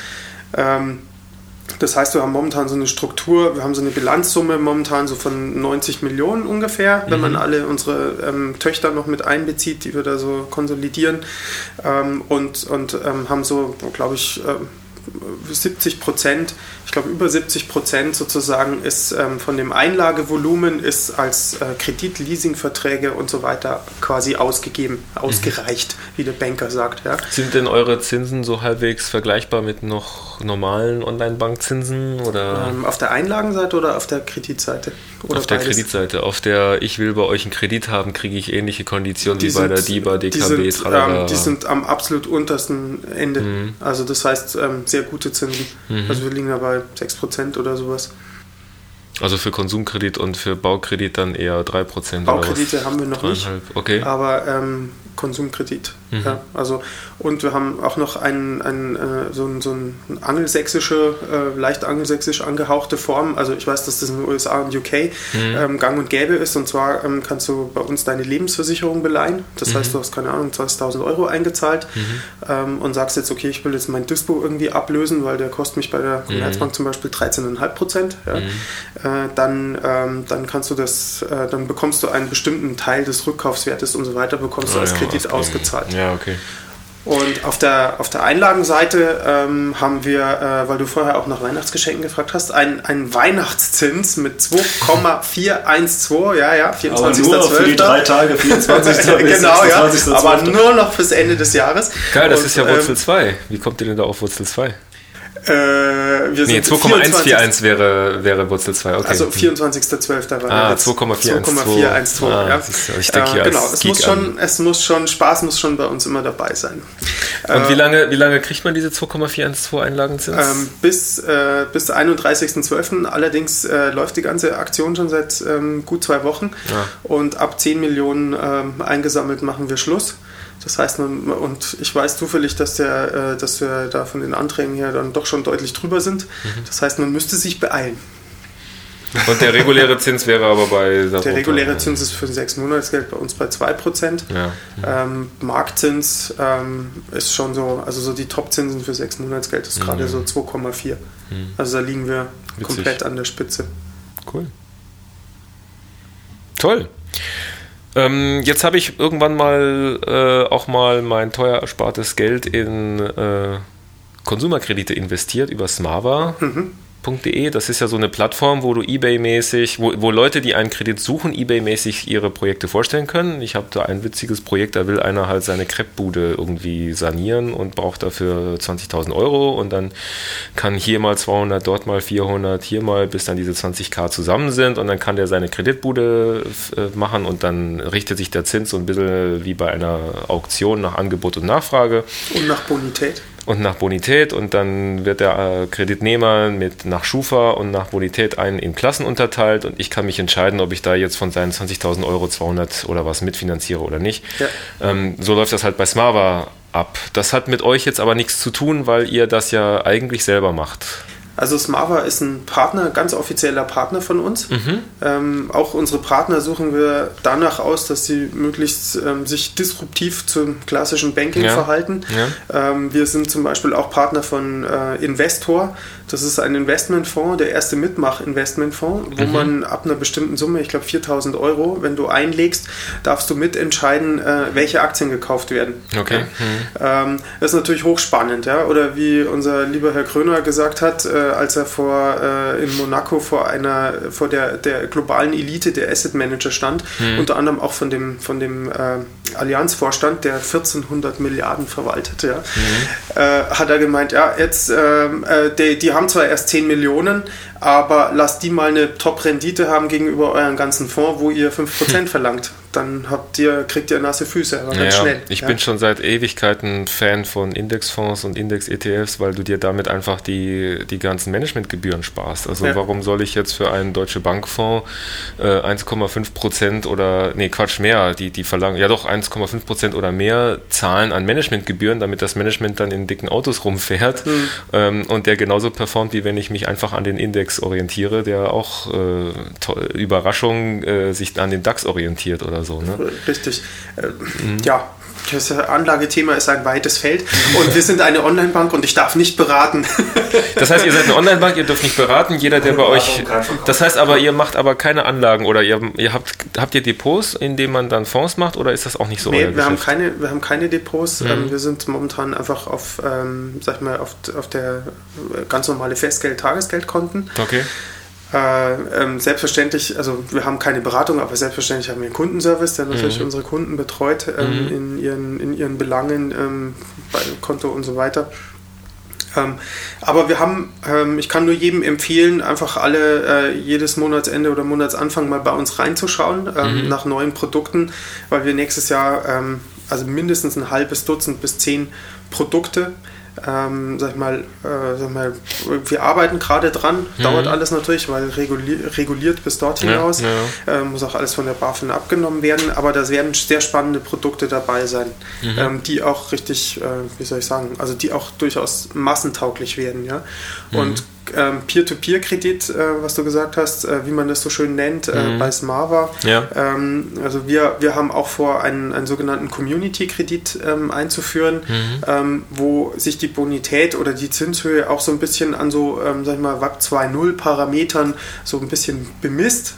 Das heißt, wir haben momentan so eine Struktur, wir haben so eine Bilanzsumme momentan so von 90 Millionen ungefähr, wenn man alle unsere Töchter noch mit einbezieht, die wir da so konsolidieren, und haben so, glaube ich, 70%, ich glaube über 70% sozusagen ist von dem Einlagevolumen ist als Kredit, Leasingverträge und so weiter quasi ausgereicht, wie der Banker sagt. Ja. Sind denn eure Zinsen so halbwegs vergleichbar mit noch normalen Online-Bankzinsen? Oder? Auf der Einlagenseite oder auf der Kreditseite? Oder auf der beides? Kreditseite. Auf der ich will bei euch einen Kredit haben, kriege ich ähnliche Konditionen wie bei der DIBA, DKB, die sind am absolut untersten Ende. Also das heißt sehr gute Zinsen. Also wir liegen da bei 6% oder sowas. Also für Konsumkredit und für Baukredit dann eher 3%? Baukredite haben wir noch nicht, okay. Aber Konsumkredit. Ja, also, und wir haben auch noch so ein angelsächsische, leicht angelsächsisch angehauchte Form. Also ich weiß, dass das in den USA und UK gang und gäbe ist. Und zwar kannst du bei uns deine Lebensversicherung beleihen. Das heißt, du hast, keine Ahnung, 20.000 Euro eingezahlt und sagst jetzt, okay, ich will jetzt mein Dispo irgendwie ablösen, weil der kostet mich bei der Commerzbank zum Beispiel 13,5%. Ja. Dann kannst du dann bekommst du einen bestimmten Teil des Rückkaufswertes und so weiter, bekommst du als Kredit ausgezahlt. Ja, okay. Und auf der Einlagenseite haben wir, weil du vorher auch nach Weihnachtsgeschenken gefragt hast, einen Weihnachtszins mit 2,412, 24.12. Aber nur für die 3 Tage, 24. Genau, ja, aber nur noch fürs Ende des Jahres. Geil, das ist ja Wurzel 2. Wie kommt ihr denn da auf Wurzel 2? 2,141 wäre Wurzel 2. Okay. Also 24.12. war 2,412. Ja. Ich denke hier genau, Spaß muss schon bei uns immer dabei sein. Und wie lange kriegt man diese 2,412 Einlagenzins? Bis 31.12. Allerdings läuft die ganze Aktion schon seit gut 2 Wochen. Und ab 10 Millionen eingesammelt machen wir Schluss. Das heißt, und ich weiß zufällig, dass wir da von den Anträgen her dann doch schon deutlich drüber sind. Das heißt, man müsste sich beeilen. Und der reguläre Zins wäre aber bei... Der reguläre Zins ist für ein 6-Monatsgeld bei uns bei 2%. Ja. Marktzins ist schon so, also so die Top-Zinsen für 6-Monatsgeld ist gerade so 2,4. Also da liegen wir komplett an der Spitze. Cool. Toll. Jetzt habe ich irgendwann mal auch mal mein teuer erspartes Geld in Konsumerkredite investiert über smava.de. Das ist ja so eine Plattform, wo du eBay-mäßig, wo Leute, die einen Kredit suchen, eBay-mäßig ihre Projekte vorstellen können. Ich habe da ein witziges Projekt, da will einer halt seine Crepe-Bude irgendwie sanieren und braucht dafür 20.000 Euro und dann kann hier mal 200, dort mal 400, hier mal, bis dann diese 20.000 zusammen sind und dann kann der seine Kreditbude machen und dann richtet sich der Zins so ein bisschen wie bei einer Auktion nach Angebot und Nachfrage. Und nach Bonität. Und dann wird der Kreditnehmer nach Schufa und nach Bonität in Klassen unterteilt und ich kann mich entscheiden, ob ich da jetzt von seinen 20.000 Euro 200 oder was mitfinanziere oder nicht. Ja. So läuft das halt bei Smava ab. Das hat mit euch jetzt aber nichts zu tun, weil ihr das ja eigentlich selber macht. Also Smava ist ein Partner, ganz offizieller Partner von uns. Auch unsere Partner suchen wir danach aus, dass sie möglichst sich disruptiv zum klassischen Banking verhalten. Ja. Wir sind zum Beispiel auch Partner von Investor. Das ist ein Investmentfonds, der erste Mitmach-Investmentfonds, wo man ab einer bestimmten Summe, ich glaube 4.000 Euro, wenn du einlegst, darfst du mitentscheiden, welche Aktien gekauft werden. Okay. Das ist natürlich hochspannend. Ja? Oder wie unser lieber Herr Kröner gesagt hat, als er in Monaco vor der globalen Elite der Asset Manager stand, unter anderem auch von dem Allianz-Vorstand, der 1400 Milliarden verwaltet, hat er gemeint, jetzt die haben zwar erst 10 Millionen, aber lasst die mal eine Top-Rendite haben gegenüber euren ganzen Fonds, wo ihr 5% verlangt. Dann kriegt ihr nasse Füße, aber ganz schnell. Ich bin schon seit Ewigkeiten Fan von Indexfonds und Index-ETFs, weil du dir damit einfach die ganzen Managementgebühren sparst. Also warum soll ich jetzt für einen Deutsche Bankfonds 1,5% oder, mehr, die verlangen, 1,5% oder mehr zahlen an Managementgebühren, damit das Management dann in dicken Autos rumfährt und der genauso performt, wie wenn ich mich einfach an den Index orientiere, der auch Überraschung sich an den DAX orientiert oder so. Ne? Richtig. Das Anlagethema ist ein weites Feld und wir sind eine Online-Bank und ich darf nicht beraten. Das heißt, ihr seid eine Online-Bank, ihr dürft nicht beraten, jeder, der bei euch... Das heißt aber, ihr macht aber keine Anlagen oder habt ihr Depots, in denen man dann Fonds macht oder ist das auch nicht so? Nee, wir haben keine Depots. Wir sind momentan einfach auf der ganz normale Festgeld-Tagesgeldkonten. Okay. Selbstverständlich, also wir haben keine Beratung, aber selbstverständlich haben wir einen Kundenservice, der natürlich unsere Kunden betreut in ihren Belangen, bei Konto und so weiter. Aber wir haben, ich kann nur jedem empfehlen, einfach jedes Monatsende oder Monatsanfang mal bei uns reinzuschauen nach neuen Produkten, weil wir nächstes Jahr also mindestens ein halbes Dutzend bis 10 Produkte wir arbeiten gerade dran, dauert alles natürlich, weil reguliert bis dorthin hinaus, muss auch alles von der BaFin abgenommen werden, aber da werden sehr spannende Produkte dabei sein, die auch richtig, also die auch durchaus massentauglich werden, und Peer-to-Peer-Kredit, was du gesagt hast, wie man das so schön nennt, bei Smava. Also wir haben auch vor, einen sogenannten Community-Kredit einzuführen, wo sich die Bonität oder die Zinshöhe auch so ein bisschen an so, WAP 2.0 Parametern so ein bisschen bemisst.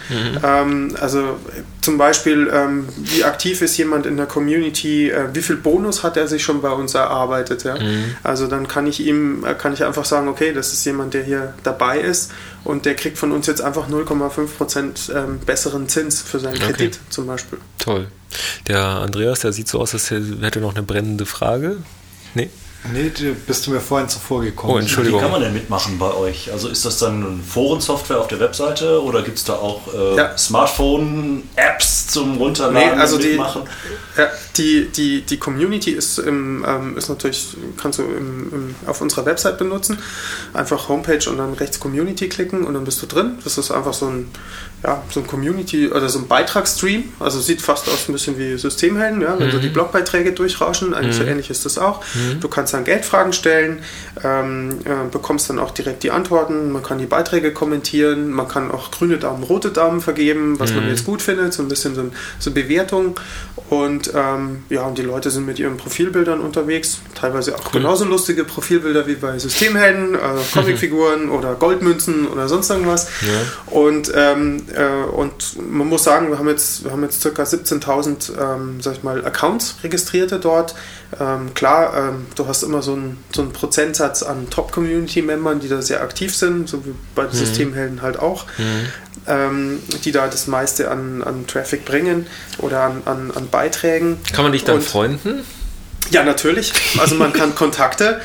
Also zum Beispiel, wie aktiv ist jemand in der Community, wie viel Bonus hat er sich schon bei uns erarbeitet. Also dann kann ich einfach sagen, okay, das ist jemand, der hier dabei ist und der kriegt von uns jetzt einfach 0,5% besseren Zins für seinen Kredit zum Beispiel. Toll. Der Andreas, der sieht so aus, als hätte noch eine brennende Frage. Nee, bist du mir vorhin zuvor gekommen. Oh, Entschuldigung. Wie kann man denn mitmachen bei euch? Also ist das dann Forensoftware auf der Webseite oder gibt es da auch Smartphone-Apps zum Runterladen und mitmachen? Die Community ist natürlich, kannst du auf unserer Website benutzen. Einfach Homepage und dann rechts Community klicken und dann bist du drin. Das ist einfach so ein Community oder so ein Beitragsstream. Also sieht fast aus ein bisschen wie Systemhelden, wenn so die Blogbeiträge durchrauschen. Eigentlich so ähnlich ist das auch. Du kannst dann Geldfragen stellen, bekommst dann auch direkt die Antworten. Man kann die Beiträge kommentieren, man kann auch grüne Daumen, rote Daumen vergeben, was man jetzt gut findet, so ein bisschen so Bewertung. Und und die Leute sind mit ihren Profilbildern unterwegs, teilweise auch genauso lustige Profilbilder wie bei Systemhelden, Comicfiguren oder Goldmünzen oder sonst irgendwas. Und man muss sagen, wir haben jetzt ca. 17.000 Accounts registrierte dort. Klar, du hast immer so einen Prozentsatz an Top-Community-Membern, die da sehr aktiv sind, so wie bei Systemhelden halt auch, die da das meiste an Traffic bringen oder an Beiträgen. Kann man dich dann freunden? Ja, natürlich. Also man kann Kontakte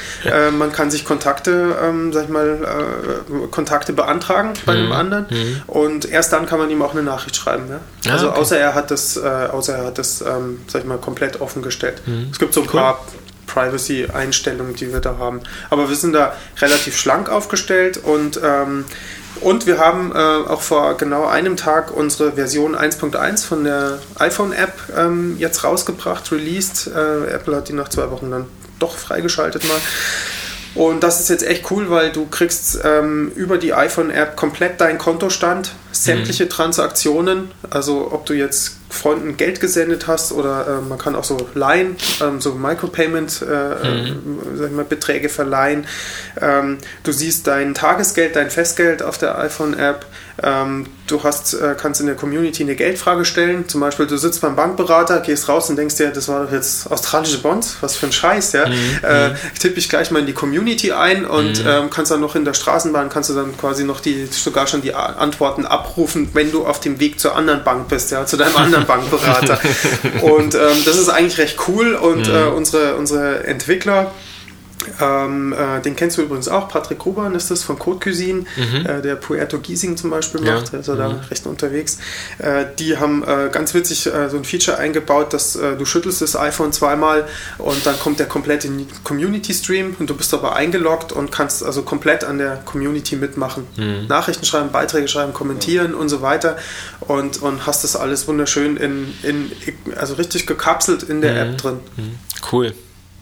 beantragen bei einem anderen und erst dann kann man ihm auch eine Nachricht schreiben. Also außer er hat das komplett offen gestellt. Es gibt so ein paar Privacy-Einstellungen, die wir da haben. Aber wir sind da relativ schlank aufgestellt und wir haben auch vor genau einem Tag unsere Version 1.1 von der iPhone-App jetzt rausgebracht, released. Apple hat die nach 2 Wochen dann doch freigeschaltet mal. Und das ist jetzt echt cool, weil du kriegst über die iPhone-App komplett deinen Kontostand, sämtliche Transaktionen, also ob du jetzt Freunden Geld gesendet hast oder man kann auch so leihen, so Micropayment sag ich mal, Beträge verleihen. Du siehst dein Tagesgeld, dein Festgeld auf der iPhone-App. Du kannst in der Community eine Geldfrage stellen. Zum Beispiel, du sitzt beim Bankberater, gehst raus und denkst dir, das war doch jetzt australische Bonds, was für ein Scheiß, ja. Tippe ich gleich mal in die Community ein und kannst dann noch in der Straßenbahn, kannst du dann quasi noch sogar schon die Antworten abrufen, wenn du auf dem Weg zur anderen Bank bist, ja, zu deinem anderen Bankberater. Und das ist eigentlich recht cool und unsere Entwickler, den kennst du übrigens auch, Patrick Gruban ist das von Code Cuisine, der Puerto Giesing zum Beispiel macht, der ist ja da recht unterwegs. Die haben ganz witzig so ein Feature eingebaut, dass du schüttelst das iPhone zweimal und dann kommt der komplette Community-Stream und du bist aber eingeloggt und kannst also komplett an der Community mitmachen. Nachrichten schreiben, Beiträge schreiben, kommentieren und so weiter und hast das alles wunderschön also richtig gekapselt in der App drin. Cool.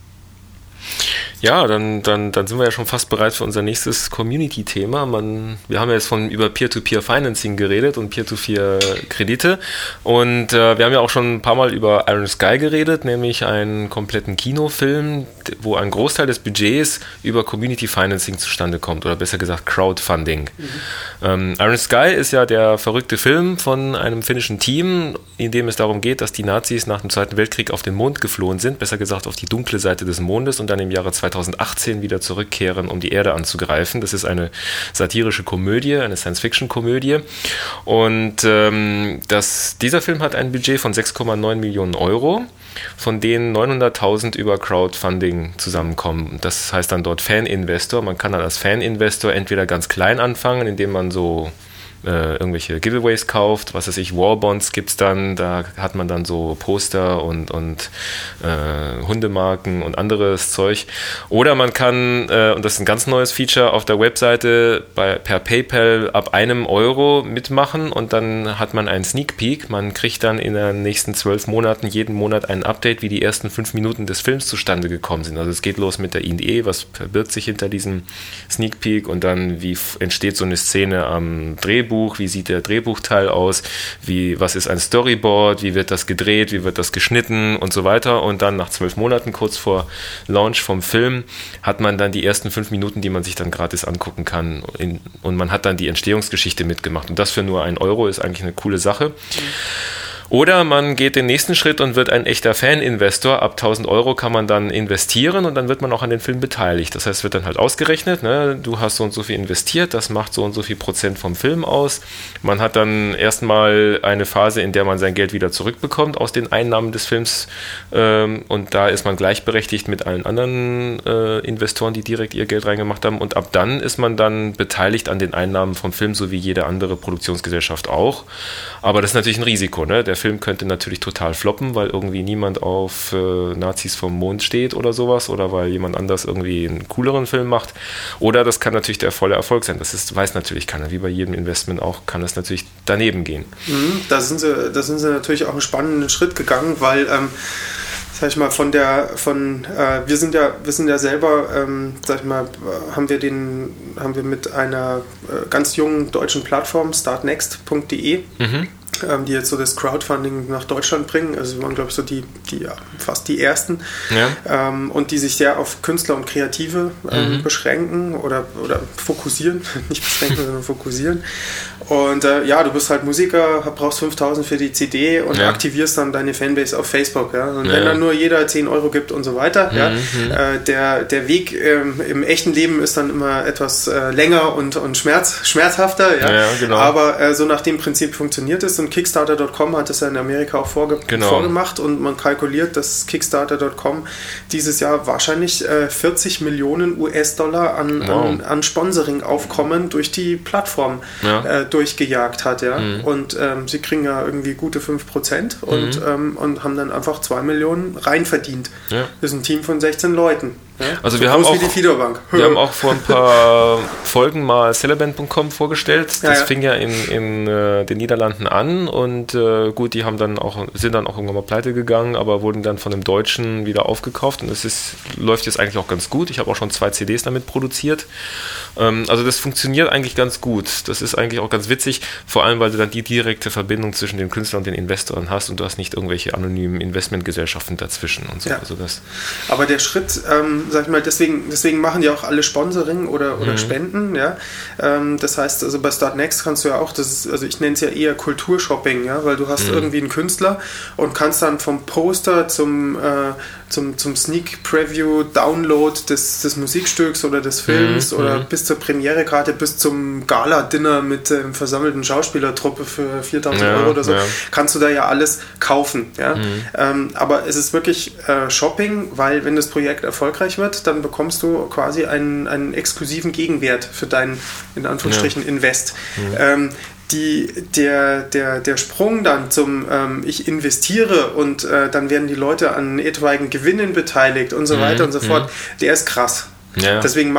Ja, dann sind wir ja schon fast bereit für unser nächstes Community-Thema. Wir haben ja jetzt über Peer-to-Peer-Financing geredet und Peer-to-Peer-Kredite und wir haben ja auch schon ein paar Mal über Iron Sky geredet, nämlich einen kompletten Kinofilm, wo ein Großteil des Budgets über Community-Financing zustande kommt oder besser gesagt Crowdfunding. Iron Sky ist ja der verrückte Film von einem finnischen Team, in dem es darum geht, dass die Nazis nach dem Zweiten Weltkrieg auf den Mond geflohen sind, besser gesagt auf die dunkle Seite des Mondes und dann im Jahre 2018 wieder zurückkehren, um die Erde anzugreifen. Das ist eine satirische Komödie, eine Science-Fiction-Komödie. Und dieser Film hat ein Budget von 6,9 Millionen Euro, von denen 900.000 über Crowdfunding zusammenkommen. Das heißt dann dort Fan-Investor. Man kann dann als Fan-Investor entweder ganz klein anfangen, indem man so irgendwelche Giveaways kauft, was weiß ich, Warbonds gibt's dann, da hat man dann so Poster und Hundemarken und anderes Zeug. Oder man kann, und das ist ein ganz neues Feature, auf der Webseite per PayPal ab €1 mitmachen und dann hat man einen Sneak Peek. Man kriegt dann in den nächsten 12 Monaten jeden Monat ein Update, wie die ersten 5 Minuten des Films zustande gekommen sind. Also es geht los mit der Idee, was verbirgt sich hinter diesem Sneak Peek und dann, wie entsteht so eine Szene am Drehbuch, wie sieht der Drehbuchteil aus, was ist ein Storyboard, wie wird das gedreht, wie wird das geschnitten und so weiter. Und dann nach 12 Monaten, kurz vor Launch vom Film, hat man dann die ersten 5 Minuten, die man sich dann gratis angucken kann. Und man hat dann die Entstehungsgeschichte mitgemacht. Und das für nur €1 ist eigentlich eine coole Sache. Oder man geht den nächsten Schritt und wird ein echter Fan-Investor. Ab 1.000 Euro kann man dann investieren und dann wird man auch an den Film beteiligt. Das heißt, es wird dann halt ausgerechnet, ne? Du hast so und so viel investiert, das macht so und so viel Prozent vom Film aus. Man hat dann erstmal eine Phase, in der man sein Geld wieder zurückbekommt aus den Einnahmen des Films und da ist man gleichberechtigt mit allen anderen Investoren, die direkt ihr Geld reingemacht haben und ab dann ist man dann beteiligt an den Einnahmen vom Film, so wie jede andere Produktionsgesellschaft auch. Aber das ist natürlich ein Risiko, ne? Der Film könnte natürlich total floppen, weil irgendwie niemand auf Nazis vom Mond steht oder sowas oder weil jemand anders irgendwie einen cooleren Film macht. Oder das kann natürlich der volle Erfolg sein. Das weiß natürlich keiner. Wie bei jedem Investment auch, kann das natürlich daneben gehen. Da sind sie natürlich auch einen spannenden Schritt gegangen, weil sag ich mal, wir sind ja selber, sag ich mal, haben wir mit einer ganz jungen deutschen Plattform, startnext.de, die jetzt so das Crowdfunding nach Deutschland bringen. Also wir waren, glaube ich, so fast die ersten. Ja. Und die sich sehr auf Künstler und Kreative beschränken oder fokussieren. Nicht beschränken, sondern fokussieren. Und du bist halt Musiker, brauchst 5.000 für die CD und aktivierst dann deine Fanbase auf Facebook. Ja? Und wenn dann nur jeder 10 Euro gibt und so weiter, der Weg im echten Leben ist dann immer etwas länger und schmerzhafter. Ja? Ja, genau. Aber so nach dem Prinzip funktioniert es. Und Kickstarter.com hat es ja in Amerika auch vorgemacht und man kalkuliert, dass Kickstarter.com dieses Jahr wahrscheinlich 40 Millionen US-Dollar an Sponsoring-Aufkommen durch die Plattform durchgejagt hat. Ja? Und sie kriegen ja irgendwie gute 5% und haben dann einfach 2 Millionen rein verdient. Ja. Das ist ein Team von 16 Leuten. Ja? Also so wir haben auch, wie die Fidor Bank. Wir haben auch vor ein paar Folgen mal Sellerband.com vorgestellt. Das fing ja in den Niederlanden an und gut, die haben sind dann auch irgendwann mal pleite gegangen, aber wurden dann von einem Deutschen wieder aufgekauft und läuft jetzt eigentlich auch ganz gut. Ich habe auch schon 2 CDs damit produziert. Also das funktioniert eigentlich ganz gut. Das ist eigentlich auch ganz witzig, vor allem, weil du dann die direkte Verbindung zwischen den Künstlern und den Investoren hast und du hast nicht irgendwelche anonymen Investmentgesellschaften dazwischen und so. Ja. Also das. Aber der Schritt, sag ich mal, deswegen machen die auch alle Sponsoring oder Spenden, ja. Das heißt, also bei Startnext kannst du ja auch, also ich nenne es ja eher Kulturshopping, ja, weil du hast irgendwie einen Künstler und kannst dann vom Poster zum Sneak Preview Download des Musikstücks oder des Films oder bis zur Premiere-Karte, bis zum Gala-Dinner mit versammelten Schauspielertruppe für 4.000 Euro oder so, kannst du da ja alles kaufen. Ja? Aber es ist wirklich Shopping, weil wenn das Projekt erfolgreich wird, dann bekommst du quasi einen exklusiven Gegenwert für deinen, in Anführungsstrichen, Invest. Der Sprung dann zum ich investiere und dann werden die Leute an etwaigen Gewinnen beteiligt und so weiter und so fort, der ist krass. Ja. Deswegen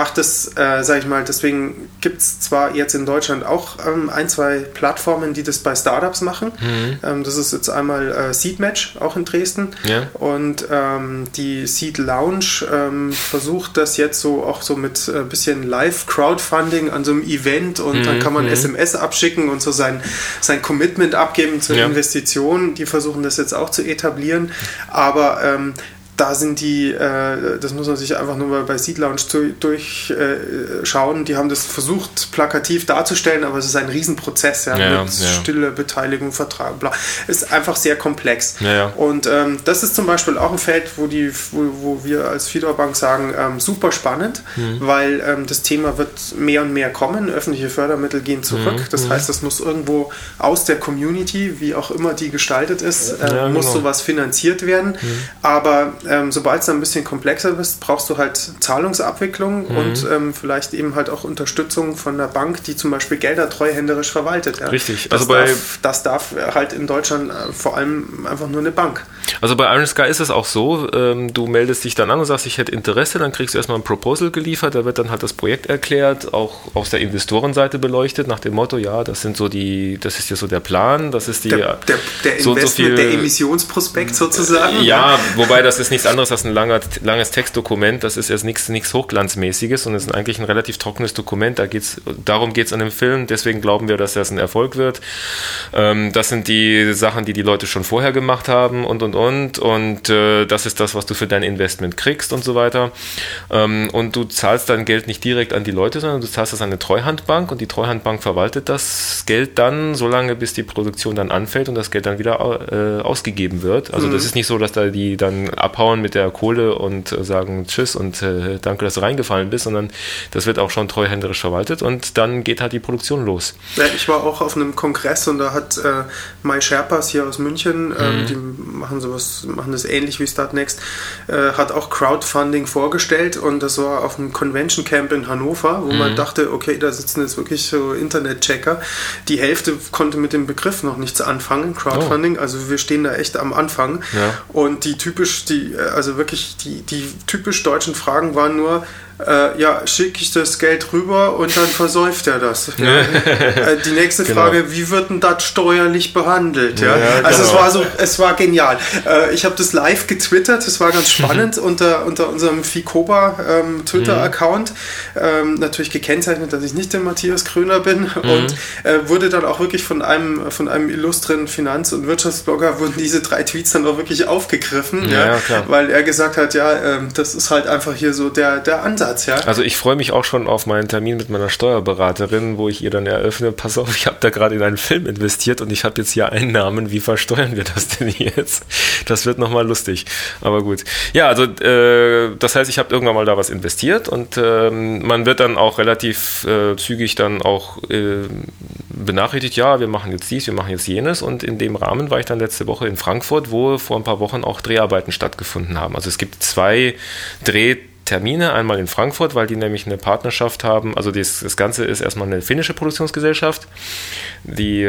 deswegen gibt es zwar jetzt in Deutschland auch 1-2 Plattformen, die das bei Startups machen. Das ist jetzt einmal Seedmatch, auch in Dresden. Ja. Und die Seed Lounge versucht das jetzt so auch so mit ein bisschen Live-Crowdfunding an so einem Event und dann kann man SMS abschicken und so sein Commitment abgeben zur Investition. Die versuchen das jetzt auch zu etablieren. Aber da sind das muss man sich einfach nur mal bei Seed Lounge durchschauen. Die haben das versucht, plakativ darzustellen, aber es ist ein Riesenprozess, mit Stille, Beteiligung, Vertrag, bla. Ist einfach sehr komplex. Und das ist zum Beispiel auch ein Feld, wo wir als Fidor Bank sagen, super spannend, weil das Thema wird mehr und mehr kommen. Öffentliche Fördermittel gehen zurück. Das heißt, das muss irgendwo aus der Community, wie auch immer die gestaltet ist, muss sowas finanziert werden. Aber sobald es dann ein bisschen komplexer ist, brauchst du halt Zahlungsabwicklung und vielleicht eben halt auch Unterstützung von der Bank, die zum Beispiel Gelder treuhänderisch verwaltet. Ja. Richtig. Das darf halt in Deutschland vor allem einfach nur eine Bank. Also bei Iron Sky ist es auch so, du meldest dich dann an und sagst, ich hätte Interesse, dann kriegst du erstmal ein Proposal geliefert, da wird dann halt das Projekt erklärt, auch aus der Investorenseite beleuchtet, nach dem Motto, das ist ja so der Plan, das ist der Investment, der Emissionsprospekt sozusagen. Wobei das ist nichts anderes als ein langes Textdokument. Das ist jetzt nichts Hochglanzmäßiges und es ist eigentlich ein relativ trockenes Dokument. Darum geht es an dem Film. Deswegen glauben wir, dass das ein Erfolg wird. Das sind die Sachen, die Leute schon vorher gemacht haben und. Und das ist das, was du für dein Investment kriegst und so weiter. Und du zahlst dein Geld nicht direkt an die Leute, sondern du zahlst das an eine Treuhandbank und die Treuhandbank verwaltet das Geld dann so lange, bis die Produktion dann anfällt und das Geld dann wieder ausgegeben wird. Also das ist nicht so, dass da die dann abhauen mit der Kohle und sagen Tschüss und danke, dass du reingefallen bist, sondern das wird auch schon treuhänderisch verwaltet und dann geht halt die Produktion los. Ja, ich war auch auf einem Kongress und da hat Mai Sherpas hier aus München, die machen das ähnlich wie Startnext, hat auch Crowdfunding vorgestellt und das war auf einem Convention Camp in Hannover, wo man dachte, okay, da sitzen jetzt wirklich so Internet-Checker. Die Hälfte konnte mit dem Begriff noch nichts anfangen, Crowdfunding, also wir stehen da echt am Anfang und die typisch deutschen Fragen waren nur, schicke ich das Geld rüber und dann versäuft er das. Ja. Die nächste Frage, wie wird denn das steuerlich behandelt? Ja? Also es war genial. Ich habe das live getwittert, das war ganz spannend unter unserem Ficoba Twitter-Account. Natürlich gekennzeichnet, dass ich nicht der Matthias Kröner bin und wurde dann auch wirklich von einem illustren Finanz- und Wirtschaftsblogger wurden diese 3 Tweets dann auch wirklich aufgegriffen, weil er gesagt hat, das ist halt einfach hier so der Ansatz. Ja? Also ich freue mich auch schon auf meinen Termin mit meiner Steuerberaterin, wo ich ihr dann eröffne, pass auf, ich habe da gerade in einen Film investiert und ich habe jetzt hier Einnahmen, wie versteuern wir das denn jetzt? Das wird nochmal lustig, aber gut. Ja, also das heißt, ich habe irgendwann mal da was investiert und man wird dann auch relativ zügig dann auch benachrichtigt, wir machen jetzt dies, wir machen jetzt jenes und in dem Rahmen war ich dann letzte Woche in Frankfurt, wo vor ein paar Wochen auch Dreharbeiten stattgefunden haben. Also es gibt 2 Termine, einmal in Frankfurt, weil die nämlich eine Partnerschaft haben. Also das Ganze ist erstmal eine finnische Produktionsgesellschaft, die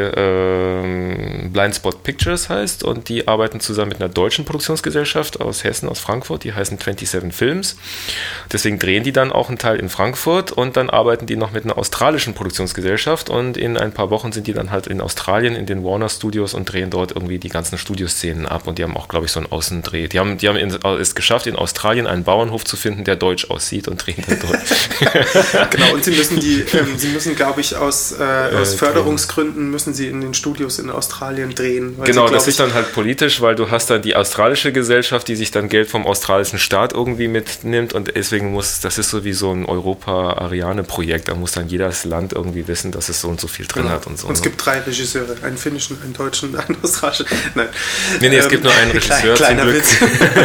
Blind Spot Pictures heißt, und die arbeiten zusammen mit einer deutschen Produktionsgesellschaft aus Hessen, aus Frankfurt, die heißen 27 Films. Deswegen drehen die dann auch einen Teil in Frankfurt und dann arbeiten die noch mit einer australischen Produktionsgesellschaft und in ein paar Wochen sind die dann halt in Australien in den Warner Studios und drehen dort irgendwie die ganzen Studioszenen ab und die haben auch, glaube ich, so einen Außendreh. Die haben es geschafft, in Australien einen Bauernhof zu finden, der deutsch aussieht und drehen dann dort. Genau, und sie müssen, glaube ich, aus Förderungsgründen müssen sie in den Studios in Australien drehen. Genau, das ist dann halt politisch, weil du hast dann die australische Gesellschaft, die sich dann Geld vom australischen Staat irgendwie mitnimmt und deswegen das ist so wie so ein Europa-Ariane-Projekt, da muss dann jedes Land irgendwie wissen, dass es so und so viel drin hat und so. Und es gibt 3 Regisseure, einen finnischen, einen deutschen, einen australischen. Nein. Nee, es gibt nur einen Regisseur. Kleiner Witz.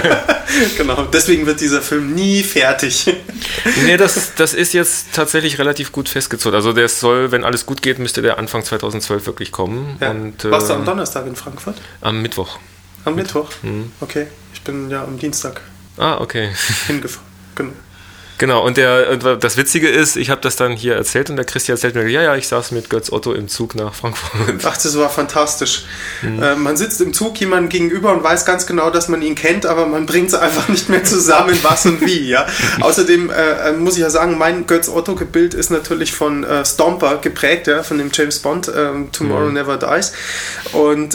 Genau, deswegen wird dieser Film nie fertig. Nee, das ist jetzt tatsächlich relativ gut festgezogen. Also der soll, wenn alles gut geht, müsste der Anfang 2012 wirklich kommen. Ja. Und, warst du am Donnerstag in Frankfurt? Am Mittwoch. Am Mittwoch? Okay, ich bin ja am Dienstag okay. hingefahren. Genau, und das Witzige ist, ich habe das dann hier erzählt und der Christian erzählt mir, ja, ich saß mit Götz Otto im Zug nach Frankfurt. Ach, das war fantastisch. Man sitzt im Zug jemandem gegenüber und weiß ganz genau, dass man ihn kennt, aber man bringt es einfach nicht mehr zusammen, was und wie. Ja? Außerdem muss ich ja sagen, mein Götz Otto-Bild ist natürlich von Stomper geprägt, ja, von dem James Bond, Tomorrow Never Dies. Und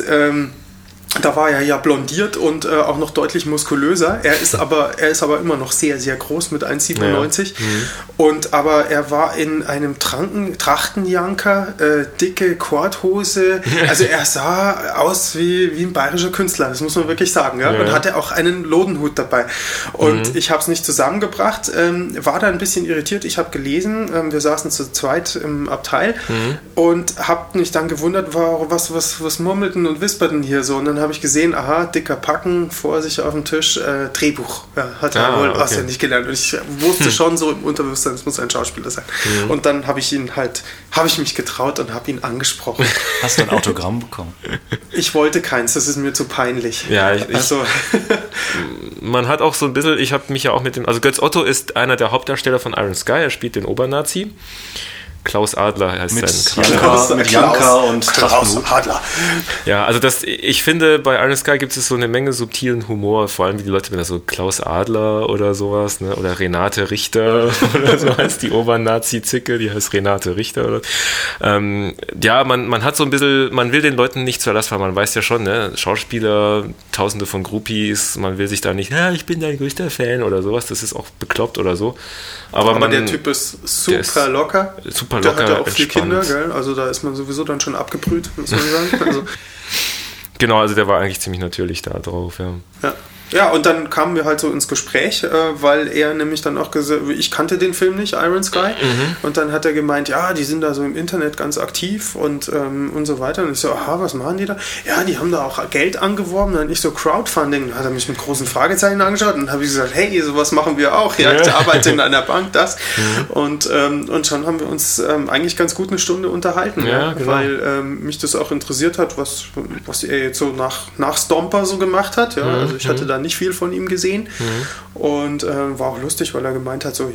da war er ja blondiert und auch noch deutlich muskulöser. Er ist aber immer noch sehr, sehr groß mit 1,97. Ja. Aber er war in einem Trachtenjanker, dicke Korthose. Also er sah aus wie ein bayerischer Künstler, das muss man wirklich sagen. Ja? Und hatte auch einen Lodenhut dabei. Und ich habe es nicht zusammengebracht, war da ein bisschen irritiert. Ich habe gelesen, wir saßen zu zweit im Abteil und habe mich dann gewundert, was murmelten und wisperten hier so. Und dann habe ich gesehen, aha, dicker Packen vor sich auf dem Tisch, Drehbuch. Ja, hat er wohl auswendig gelernt. Und ich wusste schon so im Unterbewusstsein, es muss ein Schauspieler sein. Und dann habe ich mich getraut und habe ihn angesprochen. Hast du ein Autogramm bekommen? Ich wollte keins, das ist mir zu peinlich. Ja, man hat auch so ein bisschen, ich habe mich ja auch mit dem, also Götz Otto ist einer der Hauptdarsteller von Iron Sky, er spielt den Obernazi. Klaus Adler heißt sein Charakter. Mit Janka und Klaus Adler. Ja, also ich finde, bei Iron Sky gibt es so eine Menge subtilen Humor, vor allem wie die Leute mit so Klaus Adler oder sowas, ne? Oder Renate Richter oder so heißt die Obernazi-Zicke, die heißt Renate Richter. Oder. Ja, man hat so ein bisschen, man will den Leuten nicht zur Last fallen, man weiß ja schon, ne? Schauspieler, Tausende von Groupies, man will sich da nicht, ich bin dein größter Fan oder sowas, das ist auch bekloppt oder so. Aber der Typ ist super locker. Super der locker, hat ja auch 4 entspannt. Kinder, gell? Also da ist man sowieso dann schon abgebrüht, muss man sagen. Also. Genau, also der war eigentlich ziemlich natürlich da drauf, ja. Ja, und dann kamen wir halt so ins Gespräch, weil er nämlich dann auch gesagt, ich kannte den Film nicht, Iron Sky, und dann hat er gemeint, ja, die sind da so im Internet ganz aktiv und so weiter. Und ich so, aha, was machen die da? Ja, die haben da auch Geld angeworben. Dann ich so, Crowdfunding. Dann hat er mich mit großen Fragezeichen angeschaut und dann habe ich gesagt, hey, sowas machen wir auch. Ja, ich arbeite in einer Bank, das. Und schon haben wir uns eigentlich ganz gut eine Stunde unterhalten, ja, genau. Weil mich das auch interessiert hat, was er jetzt so nach Stomper so gemacht hat. Ja, also ich hatte da nicht viel von ihm gesehen und war auch lustig, weil er gemeint hat, so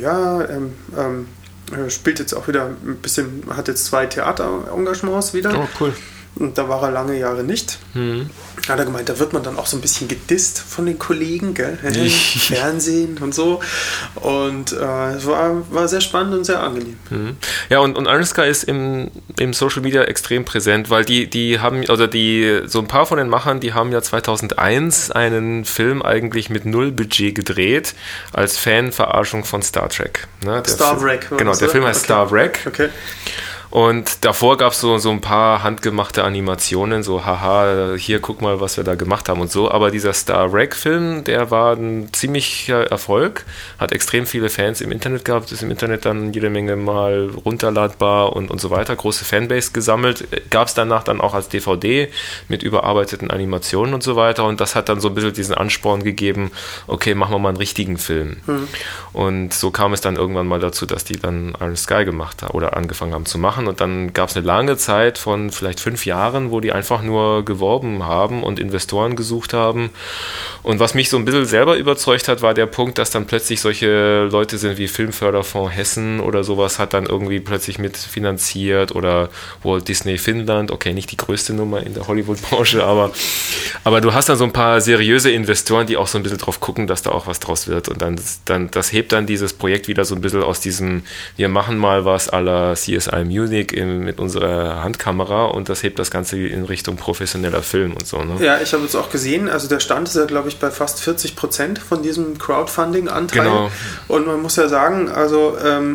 spielt jetzt auch wieder ein bisschen, hat jetzt 2 Theaterengagements wieder. Oh, cool. Und da war er lange Jahre nicht. Hat er gemeint, da wird man dann auch so ein bisschen gedisst von den Kollegen, gell? Fernsehen und so. Und es war sehr spannend und sehr angenehm. Ja, und Iron Sky ist im Social Media extrem präsent, weil die haben, oder so ein paar von den Machern, die haben ja 2001 einen Film eigentlich mit 0 Budget gedreht, als Fanverarschung von Star Trek. Ne? Star Wreck. Genau, der Film heißt Star Wreck. Okay. Und davor gab es so ein paar handgemachte Animationen, so haha, hier guck mal, was wir da gemacht haben und so. Aber dieser Star Wreck-Film, der war ein ziemlicher Erfolg, hat extrem viele Fans im Internet gehabt, ist im Internet dann jede Menge mal runterladbar und so weiter, große Fanbase gesammelt. Gab es danach dann auch als DVD mit überarbeiteten Animationen und so weiter. Und das hat dann so ein bisschen diesen Ansporn gegeben, okay, machen wir mal einen richtigen Film. Und so kam es dann irgendwann mal dazu, dass die dann Iron Sky gemacht haben oder angefangen haben zu machen. machen. Und dann gab es eine lange Zeit von vielleicht 5 Jahren, wo die einfach nur geworben haben und Investoren gesucht haben. Und was mich so ein bisschen selber überzeugt hat, war der Punkt, dass dann plötzlich solche Leute sind wie Filmförderfonds Hessen oder sowas hat dann irgendwie plötzlich mitfinanziert oder Walt Disney Finnland, okay, nicht die größte Nummer in der Hollywood-Branche, aber du hast dann so ein paar seriöse Investoren, die auch so ein bisschen drauf gucken, dass da auch was draus wird und dann das hebt dann dieses Projekt wieder so ein bisschen aus diesem, wir machen mal was à la CSI Munich mit unserer Handkamera und das hebt das Ganze in Richtung professioneller Film und so. Ne? Ja, ich habe jetzt auch gesehen, also der Stand ist ja, glaube ich, bei fast 40% von diesem Crowdfunding-Anteil. Genau. Und man muss ja sagen, also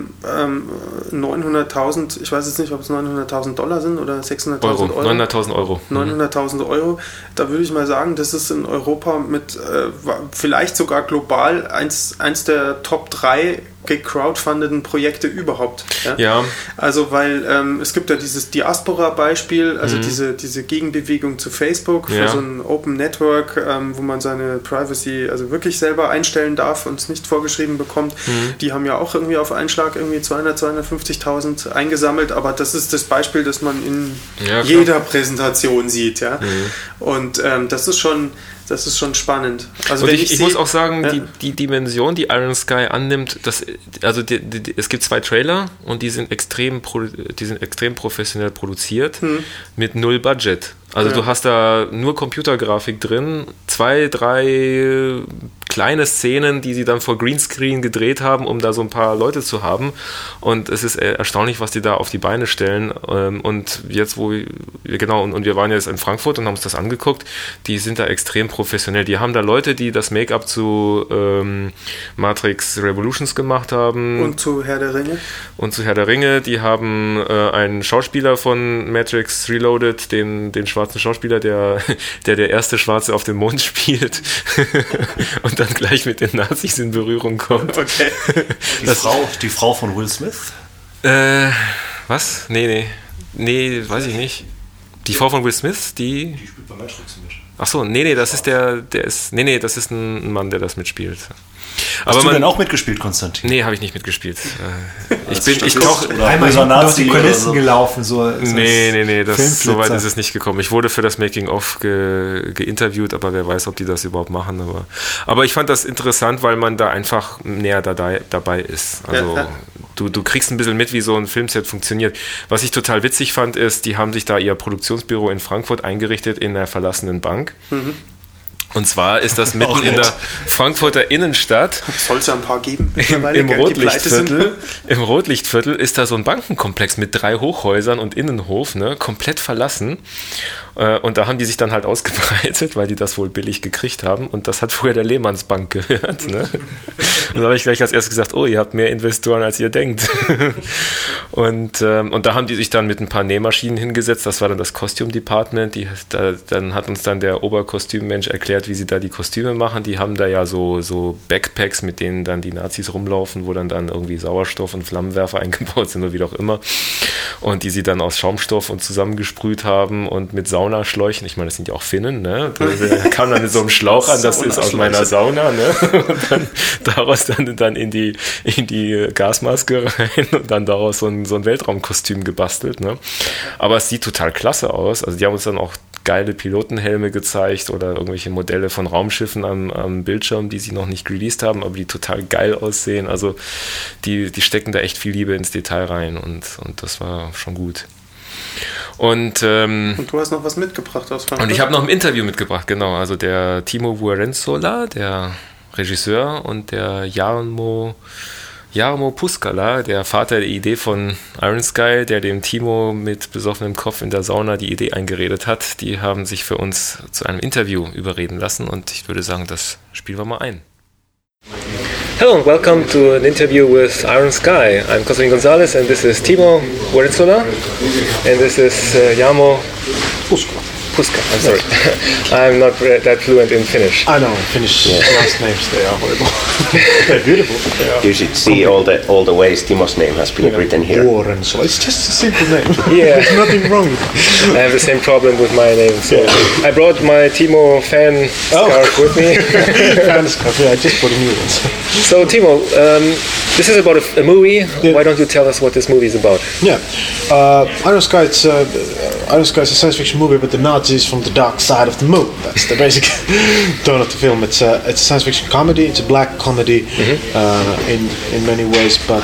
900.000, ich weiß jetzt nicht, ob es 900.000 Dollar sind oder 600.000 Euro. 900.000 Euro. 900.000 Euro. Da würde ich mal sagen, das ist in Europa mit vielleicht sogar global eins der Top 3 gecrowdfundeten Projekte überhaupt. Ja. Also weil es gibt ja dieses Diaspora-Beispiel, also diese Gegenbewegung zu Facebook für so ein Open Network, wo man seine Privacy also wirklich selber einstellen darf und es nicht vorgeschrieben bekommt. Die haben ja auch irgendwie auf einen Schlag irgendwie 250.000 eingesammelt, aber das ist das Beispiel, das man in jeder Präsentation sieht. Ja? Und das ist schon spannend. Also und ich muss auch sagen, die Dimension, die Iron Sky annimmt, es gibt 2 Trailer und die sind extrem professionell produziert mit 0 Budget. Also du hast da nur Computergrafik drin, 2, 3 kleine Szenen, die sie dann vor Greenscreen gedreht haben, um da so ein paar Leute zu haben. Und es ist erstaunlich, was die da auf die Beine stellen. Und jetzt, und wir waren jetzt in Frankfurt und haben uns das angeguckt, die sind da extrem professionell. Die haben da Leute, die das Make-up zu Matrix Revolutions gemacht haben. Und zu Herr der Ringe. Die haben einen Schauspieler von Matrix Reloaded, den schwarzen Schauspieler, der erste Schwarze auf dem Mond spielt und dann gleich mit den Nazis in Berührung kommt. Okay. Die Frau von Will Smith? Was? Nee, weiß ich nicht. Die Frau von Will Smith, die spielt bei Matrix mit. Achso, das ist das ist ein Mann, der das mitspielt. Hast du denn auch mitgespielt, Konstantin? Nee, habe ich nicht mitgespielt. Ich tauche einmal durch die Kulissen gelaufen. Nee, so weit ist es nicht gekommen. Ich wurde für das Making-of geinterviewt, aber wer weiß, ob die das überhaupt machen. Aber ich fand das interessant, weil man da einfach näher dabei ist. Also du kriegst ein bisschen mit, wie so ein Filmset funktioniert. Was ich total witzig fand, ist, die haben sich da ihr Produktionsbüro in Frankfurt eingerichtet in einer verlassenen Bank. Und zwar ist das mitten in der Frankfurter Innenstadt. Soll es ja ein paar geben. Im Rotlichtviertel ist da so ein Bankenkomplex mit 3 Hochhäusern und Innenhof, ne, komplett verlassen. Und da haben die sich dann halt ausgebreitet, weil die das wohl billig gekriegt haben. Und das hat vorher der Lehmannsbank gehört. Ne? Und da habe ich gleich als erstes gesagt, oh, ihr habt mehr Investoren, als ihr denkt. Und da haben die sich dann mit ein paar Nähmaschinen hingesetzt. Das war dann das Costume Department. Dann hat uns dann der Oberkostümmensch erklärt, wie sie da die Kostüme machen. Die haben da ja so Backpacks, mit denen dann die Nazis rumlaufen, wo dann irgendwie Sauerstoff und Flammenwerfer eingebaut sind oder wie auch immer. Und die sie dann aus Schaumstoff und zusammengesprüht haben und mit Saunaschläuchen. Ich meine, das sind ja auch Finnen, ne? Da kam dann in so einem Schlauch an, das ist aus meiner Sauna, ne? Und dann daraus dann in die Gasmaske rein und dann daraus so ein Weltraumkostüm gebastelt, ne? Aber es sieht total klasse aus. Also die haben uns dann auch geile Pilotenhelme gezeigt oder irgendwelche Modelle von Raumschiffen am Bildschirm, die sie noch nicht released haben, aber die total geil aussehen. Also die stecken da echt viel Liebe ins Detail rein und das war schon gut. Und du hast noch was mitgebracht aus Frankfurt? Und ich habe noch ein Interview mitgebracht, genau. Also der Timo Vuorensola, der Regisseur, und der Jarmo Puskala, der Vater der Idee von Iron Sky, der dem Timo mit besoffenem Kopf in der Sauna die Idee eingeredet hat, die haben sich für uns zu einem Interview überreden lassen und ich würde sagen, das spielen wir mal ein. Hello and welcome to an interview with Iron Sky. I'm Constantine Gonzalez and this is Timo Vuorensola and this is Jarmo Puska. I'm sorry. I'm not that fluent in Finnish. I know Finnish last names, they are horrible. They're beautiful. They are you should see all the ways Timo's name has been written here. Warren, so it's just a simple name. Yeah. There's nothing wrong with it. I have the same problem with my name. So I brought my Timo fan scarf with me. Fan scarf, I just bought a new one. So Timo, this is about a movie. Yeah. Why don't you tell us what this movie is about? Yeah, Iron Sky. Iron Sky is a science fiction movie about the Nazis from the dark side of the moon. That's the basic tone of the film. It's a science fiction comedy. It's a black comedy in many ways, but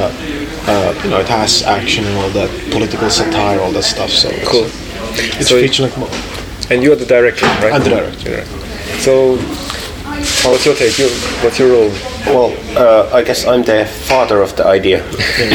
it has action and all that, political satire, all that stuff. So cool. It's a feature-length movie. And you're the director, right? I'm the director. So, what's your take? What's your role? Well, I guess I'm the father of the idea.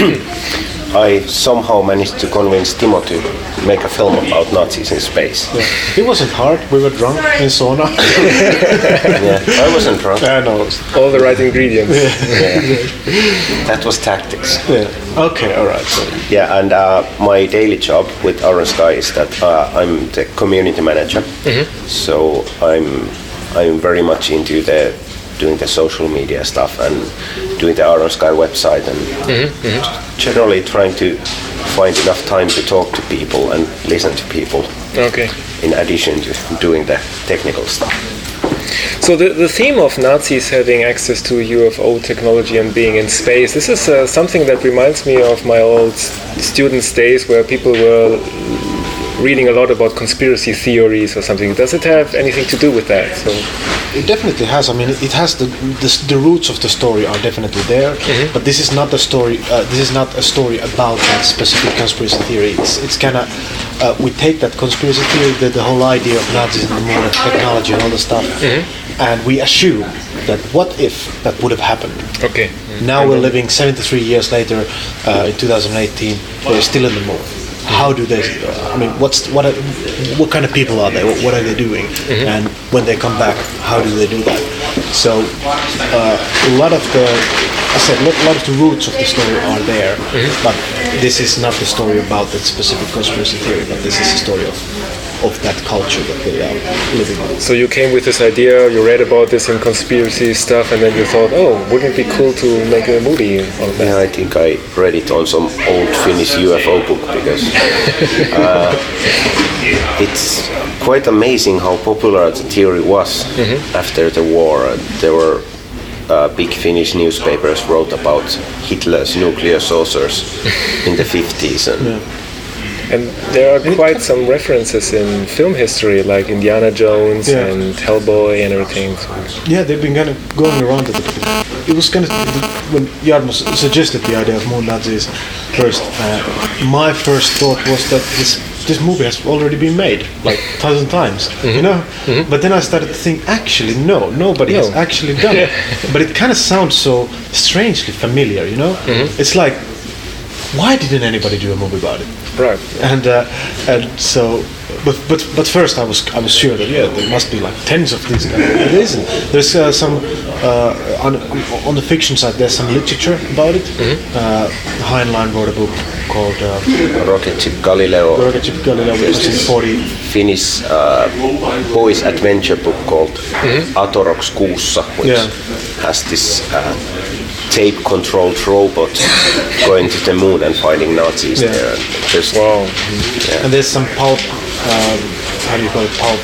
I somehow managed to convince Timo to make a film about Nazis in space. Yeah. It wasn't hard. We were drunk in sauna. Yeah, I wasn't drunk. I know. All the right ingredients. Yeah. That was tactics. Yeah. Okay. All right. So. Yeah, and my daily job with Iron Sky is that I'm the community manager. So I'm very much into doing the social media stuff and doing the Iron Sky website and generally trying to find enough time to talk to people and listen to people. Okay. In addition to doing the technical stuff. So the theme of Nazis having access to UFO technology and being in space, this is something that reminds me of my old students' days where people were reading a lot about conspiracy theories or something. Does it have anything to do with that? So it definitely has. I mean, it has the roots of the story are definitely there, but this is not a story. This is not a story about that specific conspiracy theory. It's kind of we take that conspiracy theory, the whole idea of Nazis and the moon and technology and all the stuff, and we assume that what if that would have happened? Okay. Now we're living 73 years later in 2018. We're still in the moon. How do they? I mean, what kind of people are they? What are they doing? And when they come back, how do they do that? So a lot of the roots of the story are there, but this is not the story about that specific conspiracy theory. But this is the story of that culture that they are living in. So you came with this idea, you read about this in conspiracy stuff, and then you thought, oh, wouldn't it be cool to make a movie on that? Yeah, I think I read it on some old Finnish UFO book because it's quite amazing how popular the theory was after the war. There were big Finnish newspapers wrote about Hitler's nuclear saucers in the 50s. And there are quite some references in film history, like Indiana Jones and Hellboy and everything. Yeah, they've been kind of going around it. It was kind of when Jarmo suggested the idea of moon Nazis first. My first thought was that this movie has already been made like 1,000 times, you know. But then I started to think, actually, nobody has actually done it. But it kind of sounds so strangely familiar, you know. It's like, why didn't anybody do a movie about it? Right. And so, but first I was sure that there must be like tens of these guys. It isn't. There's some on the fiction side. There's some literature about it. Heinlein wrote a book called Rocket Ship Galileo. Rocket Ship Galileo, which was in 40. Finnish boys' adventure book called Atorox Kuussa, which has this tape-controlled robot going to the moon and finding Nazis there. And there's some pulp, how do you call it, pulp?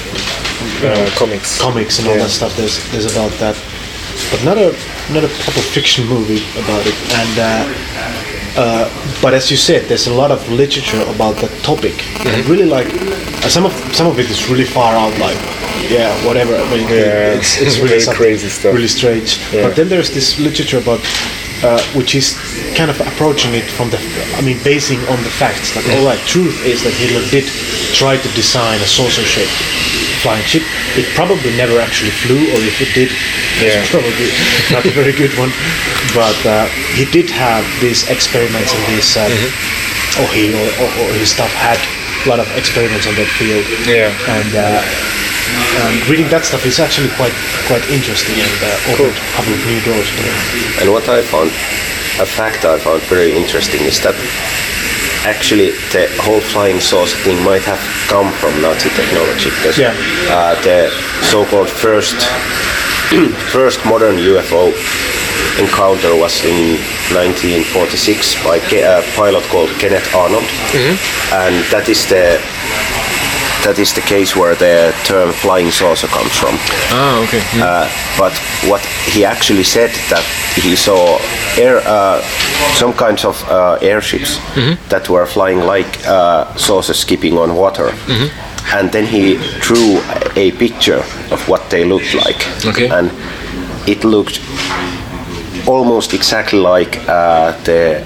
Comics and all that stuff. There's about that, but not a proper fiction movie about it. And but as you said, there's a lot of literature about that topic. And really, like some of it is really far out, like whatever. I mean, it's really crazy stuff, really strange. But then there's this literature about which is kind of approaching it from basing on the facts. Like, all right, truth is that Hitler did try to design a saucer-shaped flying ship. It probably never actually flew, or if it did, it's probably not a very good one. But he did have these experiments and these, or his staff had a lot of experiments on that field. And reading that stuff is actually quite interesting and opened a couple of new doors. 'Em. And a fact I found very interesting is that, actually the whole flying saucer thing might have come from Nazi technology, because the so-called first modern UFO encounter was in 1946 by a pilot called Kenneth Arnold, and that is the case where the term flying saucer comes from. Okay. But what he actually said, that he saw some kinds of airships that were flying like saucers skipping on water. And then he drew a picture of what they looked like. Okay. And it looked almost exactly like the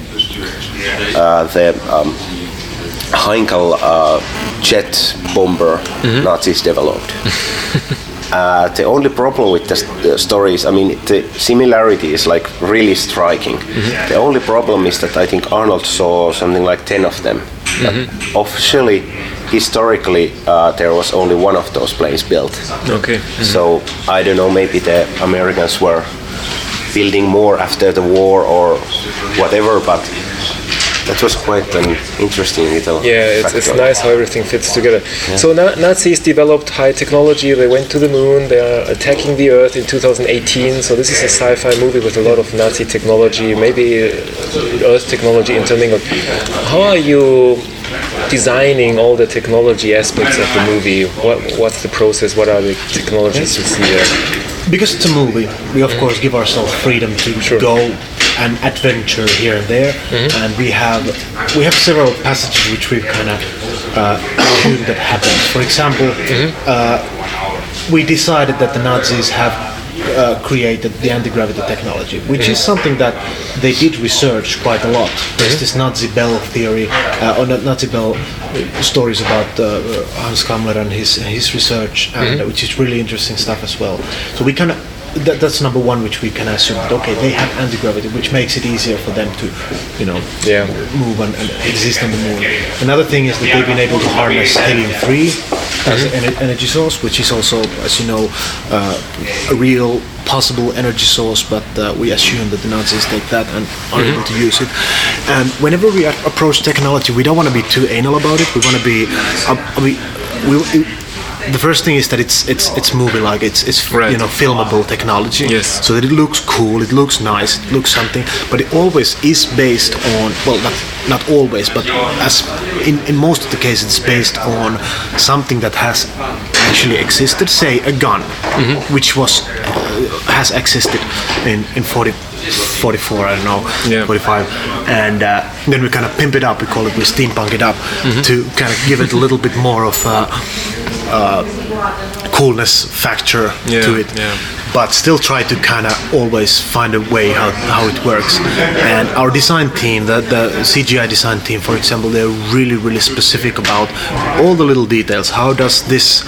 Heinkel jet bomber Nazis developed. The only problem with the stories, I mean, the similarity is like really striking. The only problem is that I think Arnold saw something like 10 of them. Officially, historically, there was only one of those planes built. Okay. So I don't know, maybe the Americans were building more after the war or whatever, but that was quite an interesting little it's nice how everything fits together. So Nazis developed high technology, they went to the moon, they are attacking the Earth in 2018, so this is a sci-fi movie with a lot of Nazi technology, maybe Earth technology intermingled. How are you designing all the technology aspects of the movie? What's the process? What are the technologies you see there? Because it's a movie, we of course give ourselves freedom to go and adventure here and there, and we have several passages which we've kind of assumed that happens. For example, we decided that the Nazis have created the anti-gravity technology, which is something that they did research quite a lot. There's this Nazi Bell theory, or Nazi Bell stories about Hans Kammler and his research, and which is really interesting stuff as well. So we kind of that's number one, which we can assume that they have anti-gravity, which makes it easier for them to, move and exist on the moon. Another thing is that they've been able to harness helium-3 as an energy source, which is also, as you know, a real possible energy source, but we assume that the Nazis take that and are able to use it. And whenever we approach technology, we don't want to be too anal about it. We want to be the first thing is that it's movie-like, it's filmable technology. Yes. So that it looks cool, it looks nice, it looks something, but it always is based on, well, not always, but as in most of the cases, it's based on something that has actually existed. Say a gun, which has existed in 44, I don't know, 45, and then we kind of pimp it up. We call it, we steampunk it up to kind of give it a little bit more of coolness factor to it, but still try to kind of always find a way how it works. And our design team, the CGI design team, for example, they're really specific about all the little details. How does this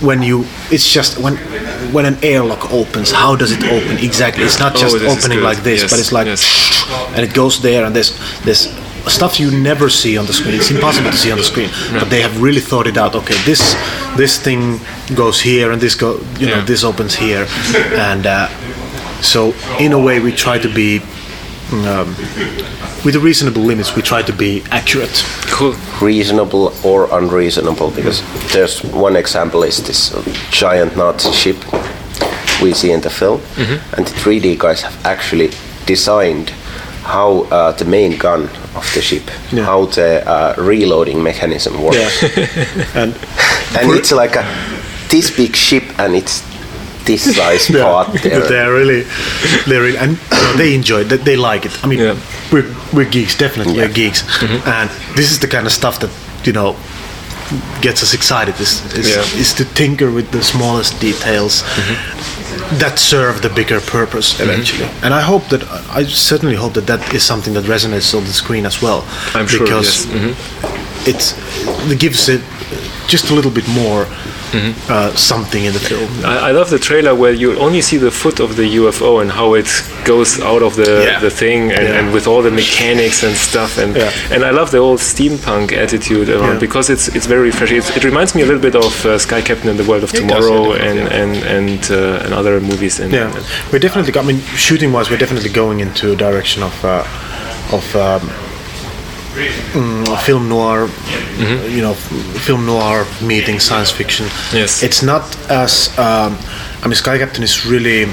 when an airlock opens, how does it open exactly? It's not just opening like this, but it's like and it goes there, and there's stuff you never see on the screen. It's impossible to see on the screen, but they have really thought it out. Okay, this thing goes here, and this this opens here, and so in a way we try to be with the reasonable limits. We try to be accurate. Cool. Reasonable or unreasonable, because there's one example is this giant Nazi ship we see in the film, and the 3D guys have actually designed how the main gun of the ship, how the reloading mechanism works. and it's like this big ship, and it's this size part there. They're really, and they enjoy it. They like it. I mean, we're geeks, definitely. We're geeks, and this is the kind of stuff that gets us excited. Is to tinker with the smallest details that serve the bigger purpose eventually. And I certainly hope that is something that resonates on the screen as well. I'm sure, because it gives it just a little bit more something in the film. I love the trailer where you only see the foot of the UFO and how it goes out of the thing, and with all the mechanics and stuff, and I love the old steampunk attitude around, because it's very refreshing. It reminds me a little bit of Sky Captain and the World of Tomorrow and other movies. We're definitely, shooting wise, we're definitely going into a direction of film noir, film noir meeting science fiction. Yes. It's not as Sky Captain is really,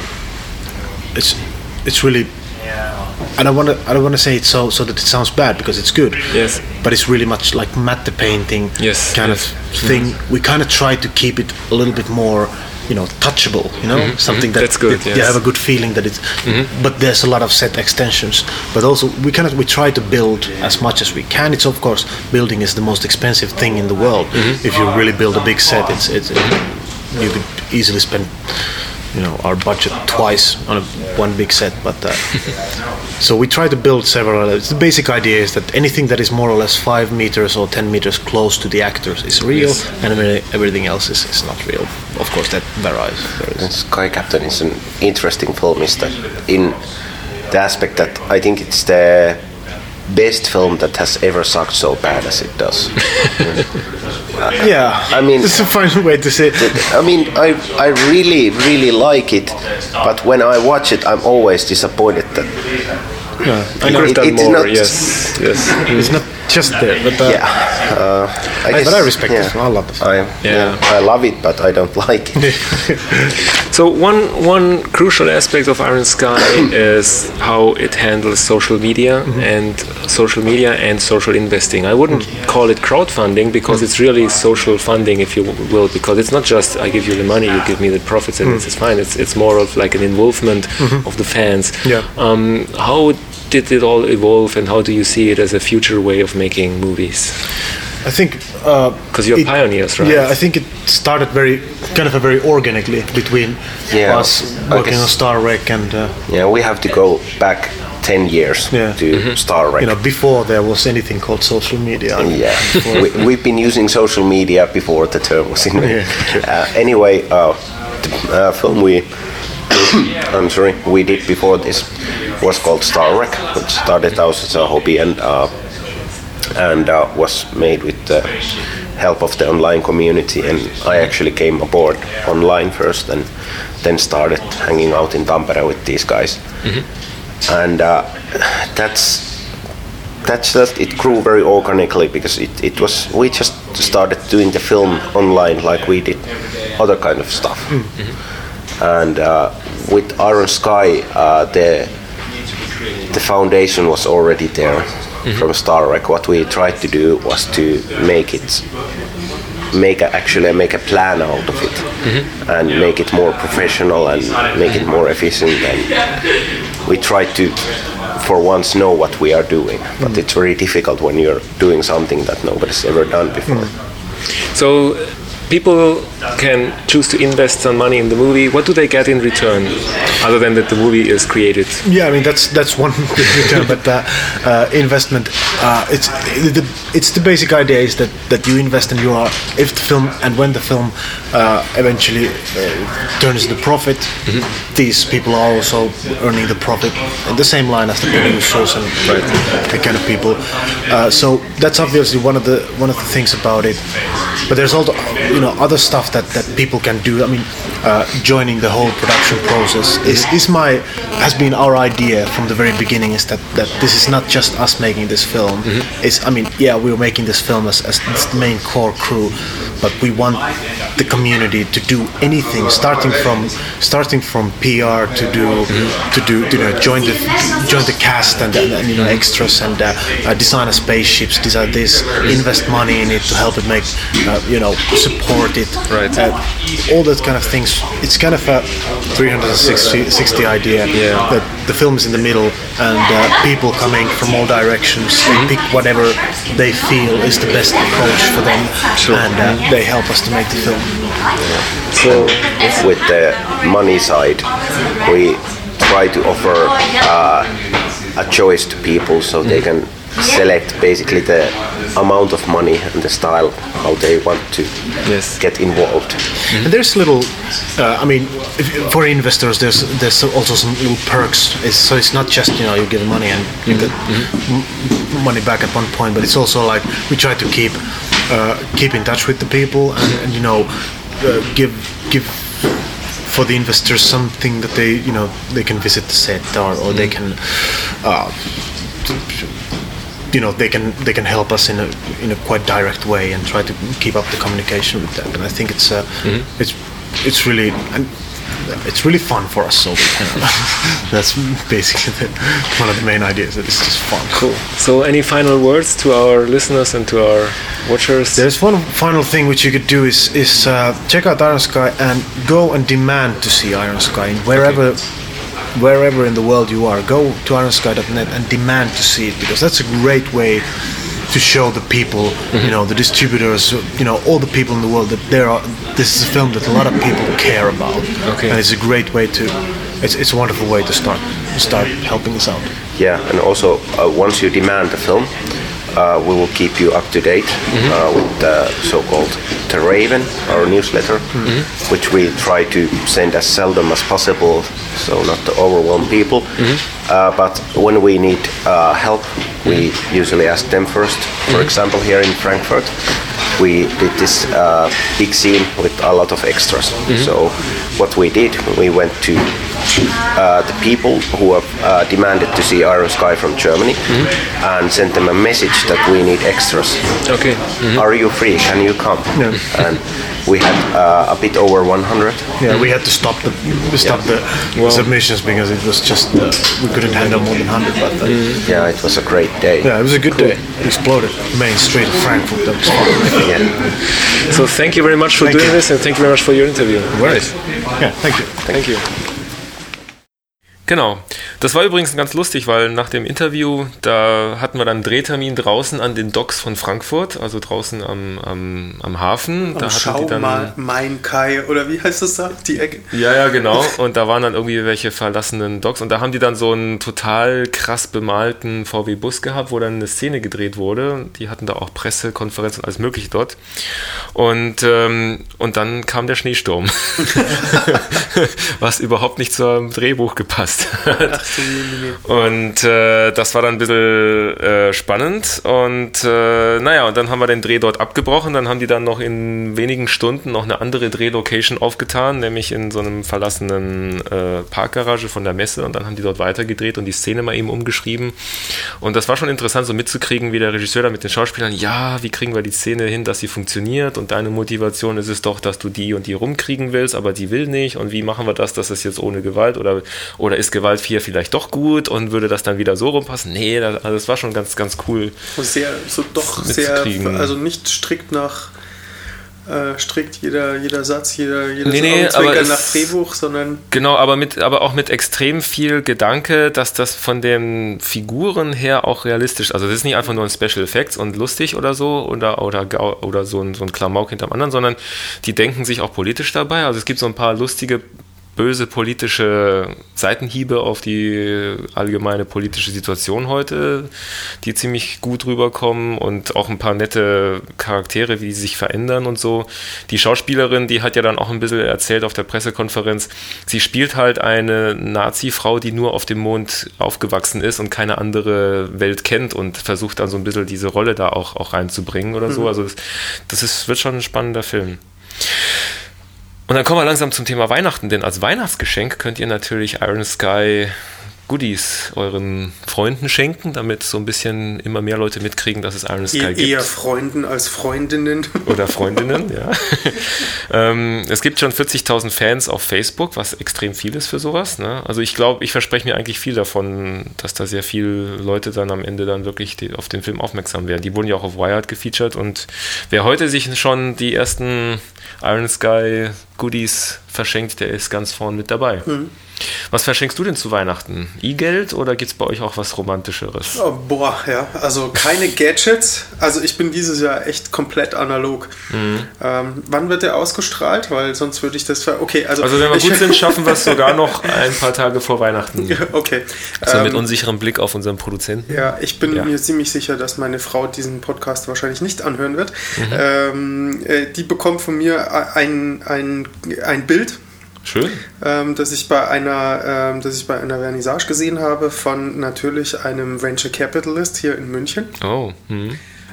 it's really. I don't want to say it so that it sounds bad, because it's good. Yes. But it's really much like matte painting kind of thing. We kind of try to keep it a little bit more, touchable. Something that that's good. you have a good feeling that it's. But there's a lot of set extensions. But also we try to build as much as we can. It's of course, building is the most expensive thing in the world. If you really build a big set, it's you could easily spend our budget twice on one big set, but so we try to build several. The basic idea is that anything that is more or less 5 meters or 10 meters close to the actors is real, and everything else is not real. Of course, that varies. Sky Captain is an interesting film, is that in the aspect that I think it's the best film that has ever sucked so bad as it does. I mean, it's a fine way to say it. I mean, I really, really like it, but when I watch it, I'm always disappointed that I know it's more. not. Yes. It's not just there, but but I respect it. I love it. I love it, but I don't like it. So one crucial aspect of Iron Sky is how it handles social media and social investing. I wouldn't call it crowdfunding, because it's really social funding, if you will, because it's not just I give you the money, you give me the profits, and it's fine. It's more of like an involvement of the fans. Yeah. How did it all evolve, and how do you see it as a future way of making movies? I think because you're pioneers, right? Yeah, I think it started very organically between us working on Star Wreck and. We have to go back 10 years to Star Wreck. Before there was anything called social media. We've been using social media before the term was invented. Anyway, the film we did before this was called Star Wreck, which started out as a hobby and was made with the help of the online community. And I actually came aboard online first, and then started hanging out in Tampere with these guys. And that's just, it grew very organically, because we just started doing the film online like we did other kind of stuff. And with Iron Sky, the foundation was already there from Star Wreck. What we tried to do was to make a plan out of it, and make it more professional and make it more efficient. And we tried to, for once, know what we are doing. But it's very difficult when you're doing something that nobody's ever done before. So people can choose to invest some money in the movie. What do they get in return, other than that the movie is created? Yeah, I mean that's one return, but investment. It's the basic idea is that you invest, and if the film and when the film eventually turns the profit, these people are also earning the profit in the same line as the producers and the kind of people. So that's obviously one of the things about it. But there's also other stuff that people can do. I mean, joining the whole production process has been our idea from the very beginning. Is that this is not just us making this film. We're making this film as the main core crew, but we want the community to do anything, starting from PR to join the cast and extras and design spaceships, design this, invest money in it to help it make support it, all that kind of things. It's kind of a 360 idea that the film is in the middle, and people coming from all directions, they pick whatever they feel is the best approach for them, and they help us to make the film. So with the money side, we try to offer a choice to people, so they can select basically the amount of money and the style how they want to get involved. And there's little, for investors, there's also some little perks. So it's not just you give money and you get money back at one point, but it's also like we try to keep in touch with the people and give for the investors something that they can visit the set or they can they can help us in a quite direct way and try to keep up the communication with that. And I think it's really it's really fun for us. So that's basically one of the main ideas. That it's just fun. Cool. So, any final words to our listeners and to our watchers? There's one final thing which you could do is check out Iron Sky and go and demand to see Iron Sky wherever in the world you are. Go to ironsky.net and demand to see it, because that's a great way to show the people, the distributors, all the people in the world that this is a film that a lot of people care about. Okay. And it's a great way it's a wonderful way to start helping us out. Yeah, and also once you demand the film, we will keep you up to date with the so-called The Raven, our newsletter, which we try to send as seldom as possible, so not to overwhelm people. But when we need help, we usually ask them first. For example, here in Frankfurt, we did this big scene with a lot of extras. So what we did, we went to the people who have demanded to see Iron Sky from Germany and sent them a message that we need extras. Okay. Are you free? Can you come? Yeah. And we had a bit over 100. Yeah, we had to stop the submissions because it was just we couldn't handle more than 100. But yeah, it was a great day. Yeah, it was a good day. It exploded Main Street of Frankfurt. That was fun. Yeah. So thank you very much for doing this, and thank you very much for your interview. Right. Yeah, thank you. Thank you. Genau. Das war übrigens ganz lustig, weil nach dem Interview, da hatten wir dann einen Drehtermin draußen an den Docks von Frankfurt, also draußen am Hafen. Da Schau mal, Main Kai, oder wie heißt das da, die Ecke? Ja, genau. Und da waren dann irgendwie welche verlassenen Docks und da haben die dann so einen total krass bemalten VW-Bus gehabt, wo dann eine Szene gedreht wurde. Die hatten da auch Pressekonferenz und alles mögliche dort. Und dann kam der Schneesturm, was überhaupt nicht zum Drehbuch gepasst hat. Und das war dann ein bisschen spannend und und dann haben wir den Dreh dort abgebrochen, dann haben die dann noch in wenigen Stunden noch eine andere Drehlocation aufgetan, nämlich in so einem verlassenen Parkgarage von der Messe, und dann haben die dort weitergedreht und die Szene mal eben umgeschrieben, und das war schon interessant, so mitzukriegen, wie der Regisseur da mit den Schauspielern, ja, wie kriegen wir die Szene hin, dass sie funktioniert, und deine Motivation ist es doch, dass du die und die rumkriegen willst, aber die will nicht, und wie machen wir das, dass es jetzt ohne Gewalt oder ist Gewalt 4 vielleicht doch gut und würde das dann wieder so rumpassen? Nee, das war schon ganz, ganz cool. Sehr, also nicht strikt jeder Satz, jedes Augenzwinkern nach Drehbuch, sondern... Genau, aber auch mit extrem viel Gedanke, dass das von den Figuren her auch realistisch, also das ist nicht einfach nur ein Special Effects und lustig oder so oder so ein Klamauk hinterm anderen, sondern die denken sich auch politisch dabei. Also es gibt so ein paar lustige, böse politische Seitenhiebe auf die allgemeine politische Situation heute, die ziemlich gut rüberkommen, und auch ein paar nette Charaktere, wie die sich verändern und so. Die Schauspielerin, die hat ja dann auch ein bisschen erzählt auf der Pressekonferenz, sie spielt halt eine Nazi-Frau, die nur auf dem Mond aufgewachsen ist und keine andere Welt kennt, und versucht dann so ein bisschen diese Rolle da auch reinzubringen oder so. Also das wird schon ein spannender Film. Und dann kommen wir langsam zum Thema Weihnachten, denn als Weihnachtsgeschenk könnt ihr natürlich Iron Sky Goodies euren Freunden schenken, damit so ein bisschen immer mehr Leute mitkriegen, dass es Iron Sky gibt. Eher Freunden als Freundinnen. Oder Freundinnen, ja. Es gibt schon 40.000 Fans auf Facebook, was extrem viel ist für sowas. Ne? Also ich glaube, ich verspreche mir eigentlich viel davon, dass da sehr viele Leute dann am Ende dann wirklich auf den Film aufmerksam werden. Die wurden ja auch auf Wired gefeatured, und wer heute sich schon die ersten Iron Sky Goodies verschenkt, der ist ganz vorn mit dabei. Was verschenkst du denn zu Weihnachten? E-Geld oder gibt es bei euch auch was Romantischeres? Oh, also keine Gadgets. Also ich bin dieses Jahr echt komplett analog. Wann wird der ausgestrahlt? Weil sonst würde ich das... Also wenn wir gut sind, schaffen wir es sogar noch ein paar Tage vor Weihnachten. Okay. So mit unsicherem Blick auf unseren Produzenten. Ja, ich bin mir ziemlich sicher, dass meine Frau diesen Podcast wahrscheinlich nicht anhören wird. Die bekommt von mir ein Bild. Schön. Das ich bei einer Vernissage gesehen habe von natürlich einem Venture Capitalist hier in München. Oh.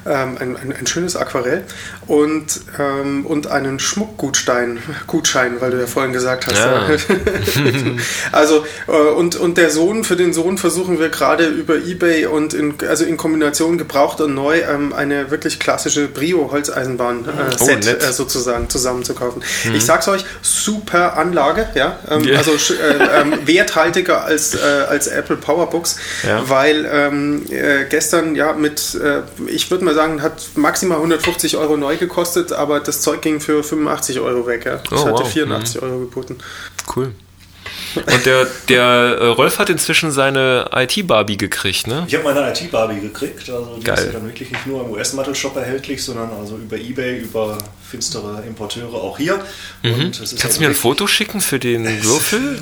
ein schönes Aquarell und einen Schmuckgutschein, weil du ja vorhin gesagt hast. Ja. Also und der Sohn, für den Sohn versuchen wir gerade über eBay und in Kombination gebraucht und neu eine wirklich klassische Brio-Holzeisenbahn-Set sozusagen zusammenzukaufen. Ich sag's euch, super Anlage, ja, also werthaltiger als Apple PowerBooks, weil gestern ich würde mal sagen, hat maximal 150 € neu gekostet, aber das Zeug ging für 85 € weg. Ja. Das hatte 84 € geboten. Cool. Und der Rolf hat inzwischen seine IT-Barbie gekriegt, ne? Ich habe meine IT-Barbie gekriegt, also die ist ja dann wirklich nicht nur im US-Metal-Shop erhältlich, sondern also über eBay, über finstere Importeure auch hier. Und es ist Kannst du mir ein Foto schicken für den Würfel?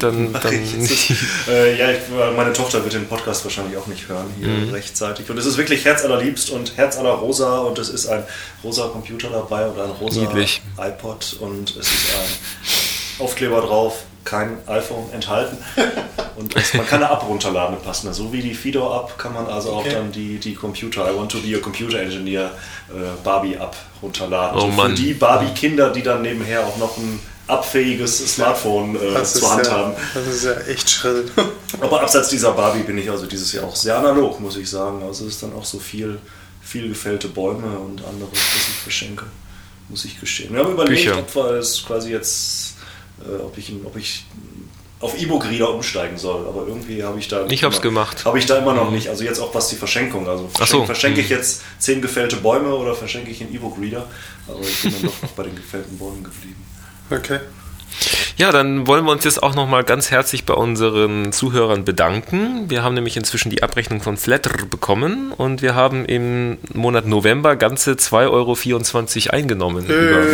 Meine Tochter wird den Podcast wahrscheinlich auch nicht hören hier rechtzeitig. Und es ist wirklich herzallerliebst und herzallerrosa und es ist ein rosa Computer dabei oder ein rosa iPod und es ist ein Aufkleber drauf. Kein iPhone enthalten und man kann eine App runterladen, passend. So wie die Fido-App kann man also auch dann die Computer, I want to be a Computer Engineer Barbie-App runterladen. Oh Mann. Für die Barbie-Kinder, die dann nebenher auch noch ein appfähiges Smartphone zur Hand haben. Das ist ja echt schrill. Aber abseits dieser Barbie bin ich also dieses Jahr auch sehr analog, muss ich sagen. Also es ist dann auch so viel gefällte Bäume und anderes, was ich verschenke, muss ich gestehen. Wir haben überlegt, ob wir es quasi jetzt ob ich auf E-Book-Reader umsteigen soll, aber irgendwie habe ich da immer noch nicht, also jetzt auch was die Verschenkung, also verschenke ich jetzt 10 gefällte Bäume oder verschenke ich einen E-Book-Reader, aber ich bin dann doch noch bei den gefällten Bäumen geblieben. Okay. Ja, dann wollen wir uns jetzt auch nochmal ganz herzlich bei unseren Zuhörern bedanken. Wir haben nämlich inzwischen die Abrechnung von Flattr bekommen und wir haben im Monat November ganze 2,24 € eingenommen.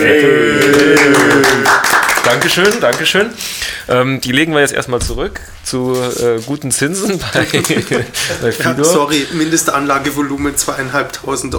Dankeschön. Die legen wir jetzt erstmal zurück zu guten Zinsen bei Fido. Sorry, Mindestanlagevolumen 2.500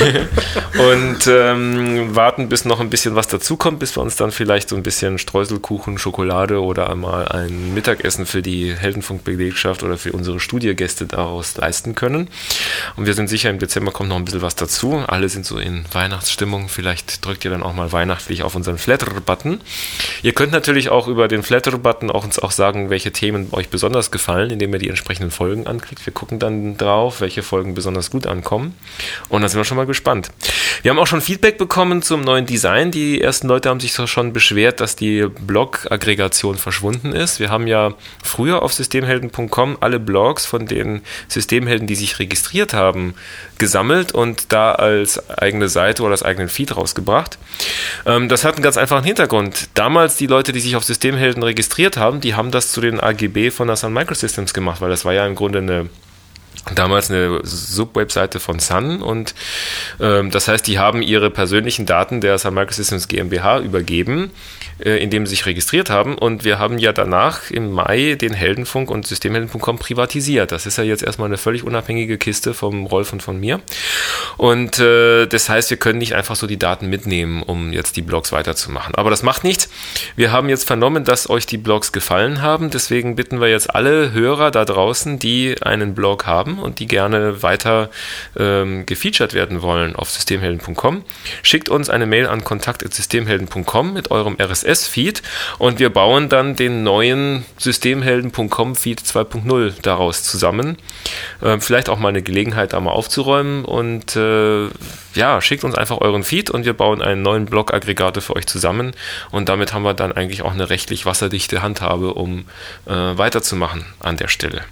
€. Und warten, bis noch ein bisschen was dazukommt, bis wir uns dann vielleicht so ein bisschen Streuselkuchen, Schokolade oder einmal ein Mittagessen für die Heldenfunk-Belegschaft oder für unsere Studiogäste daraus leisten können. Und wir sind sicher, im Dezember kommt noch ein bisschen was dazu. Alle sind so in Weihnachtsstimmung. Vielleicht drückt ihr dann auch mal weihnachtlich auf unseren Flattr-Button. Ihr könnt natürlich auch über den Flattr-Button uns auch sagen, welche Themen euch besonders gefallen, indem ihr die entsprechenden Folgen anklickt. Wir gucken dann drauf, welche Folgen besonders gut ankommen. Und dann sind wir schon mal gespannt. Wir haben auch schon Feedback bekommen zum neuen Design. Die ersten Leute haben sich schon beschwert, dass die Blog-Aggregation verschwunden ist. Wir haben ja früher auf systemhelden.com alle Blogs von den Systemhelden, die sich registriert haben, gesammelt und da als eigene Seite oder als eigenen Feed rausgebracht. Das hat einen ganz einfachen Hintergrund. Damals die Leute, die sich auf Systemhelden registriert haben, die haben das zu den AGB von der Sun Microsystems gemacht, weil das war ja im Grunde damals eine Subwebseite von Sun und das heißt, die haben ihre persönlichen Daten der Sun Microsystems GmbH übergeben, indem sie sich registriert haben und wir haben ja danach im Mai den Heldenfunk und Systemhelden.com privatisiert. Das ist ja jetzt erstmal eine völlig unabhängige Kiste vom Rolf und von mir und das heißt, wir können nicht einfach so die Daten mitnehmen, um jetzt die Blogs weiterzumachen. Aber das macht nichts. Wir haben jetzt vernommen, dass euch die Blogs gefallen haben, deswegen bitten wir jetzt alle Hörer da draußen, die einen Blog haben und die gerne weiter gefeatured werden wollen auf systemhelden.com. Schickt uns eine Mail an kontakt@systemhelden.com mit eurem RSS-Feed und wir bauen dann den neuen Systemhelden.com Feed 2.0 daraus zusammen. Vielleicht auch mal eine Gelegenheit, da mal aufzuräumen und schickt uns einfach euren Feed und wir bauen einen neuen Blog-Aggregator für euch zusammen und damit haben wir dann eigentlich auch eine rechtlich wasserdichte Handhabe, um weiterzumachen an der Stelle.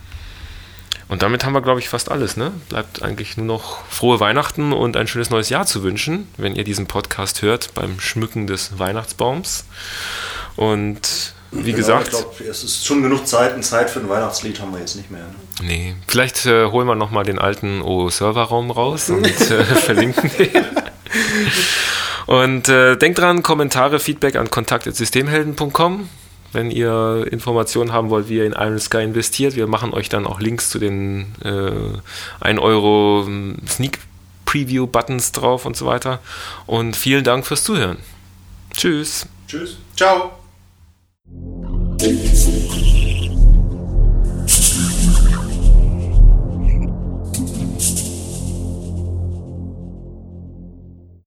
Und damit haben wir, glaube ich, fast alles. Ne? Bleibt eigentlich nur noch frohe Weihnachten und ein schönes neues Jahr zu wünschen, wenn ihr diesen Podcast hört beim Schmücken des Weihnachtsbaums. Und wie gesagt... Ich glaube, es ist schon genug Zeit für ein Weihnachtslied haben wir jetzt nicht mehr. Ne? Nee, vielleicht holen wir nochmal den alten O-Serverraum raus und verlinken den. Und denkt dran, Kommentare, Feedback an kontakt@systemhelden.com. Wenn ihr Informationen haben wollt, wie ihr in Iron Sky investiert, wir machen euch dann auch Links zu den 1 € Sneak Preview Buttons drauf und so weiter. Und vielen Dank fürs Zuhören. Tschüss. Tschüss. Ciao.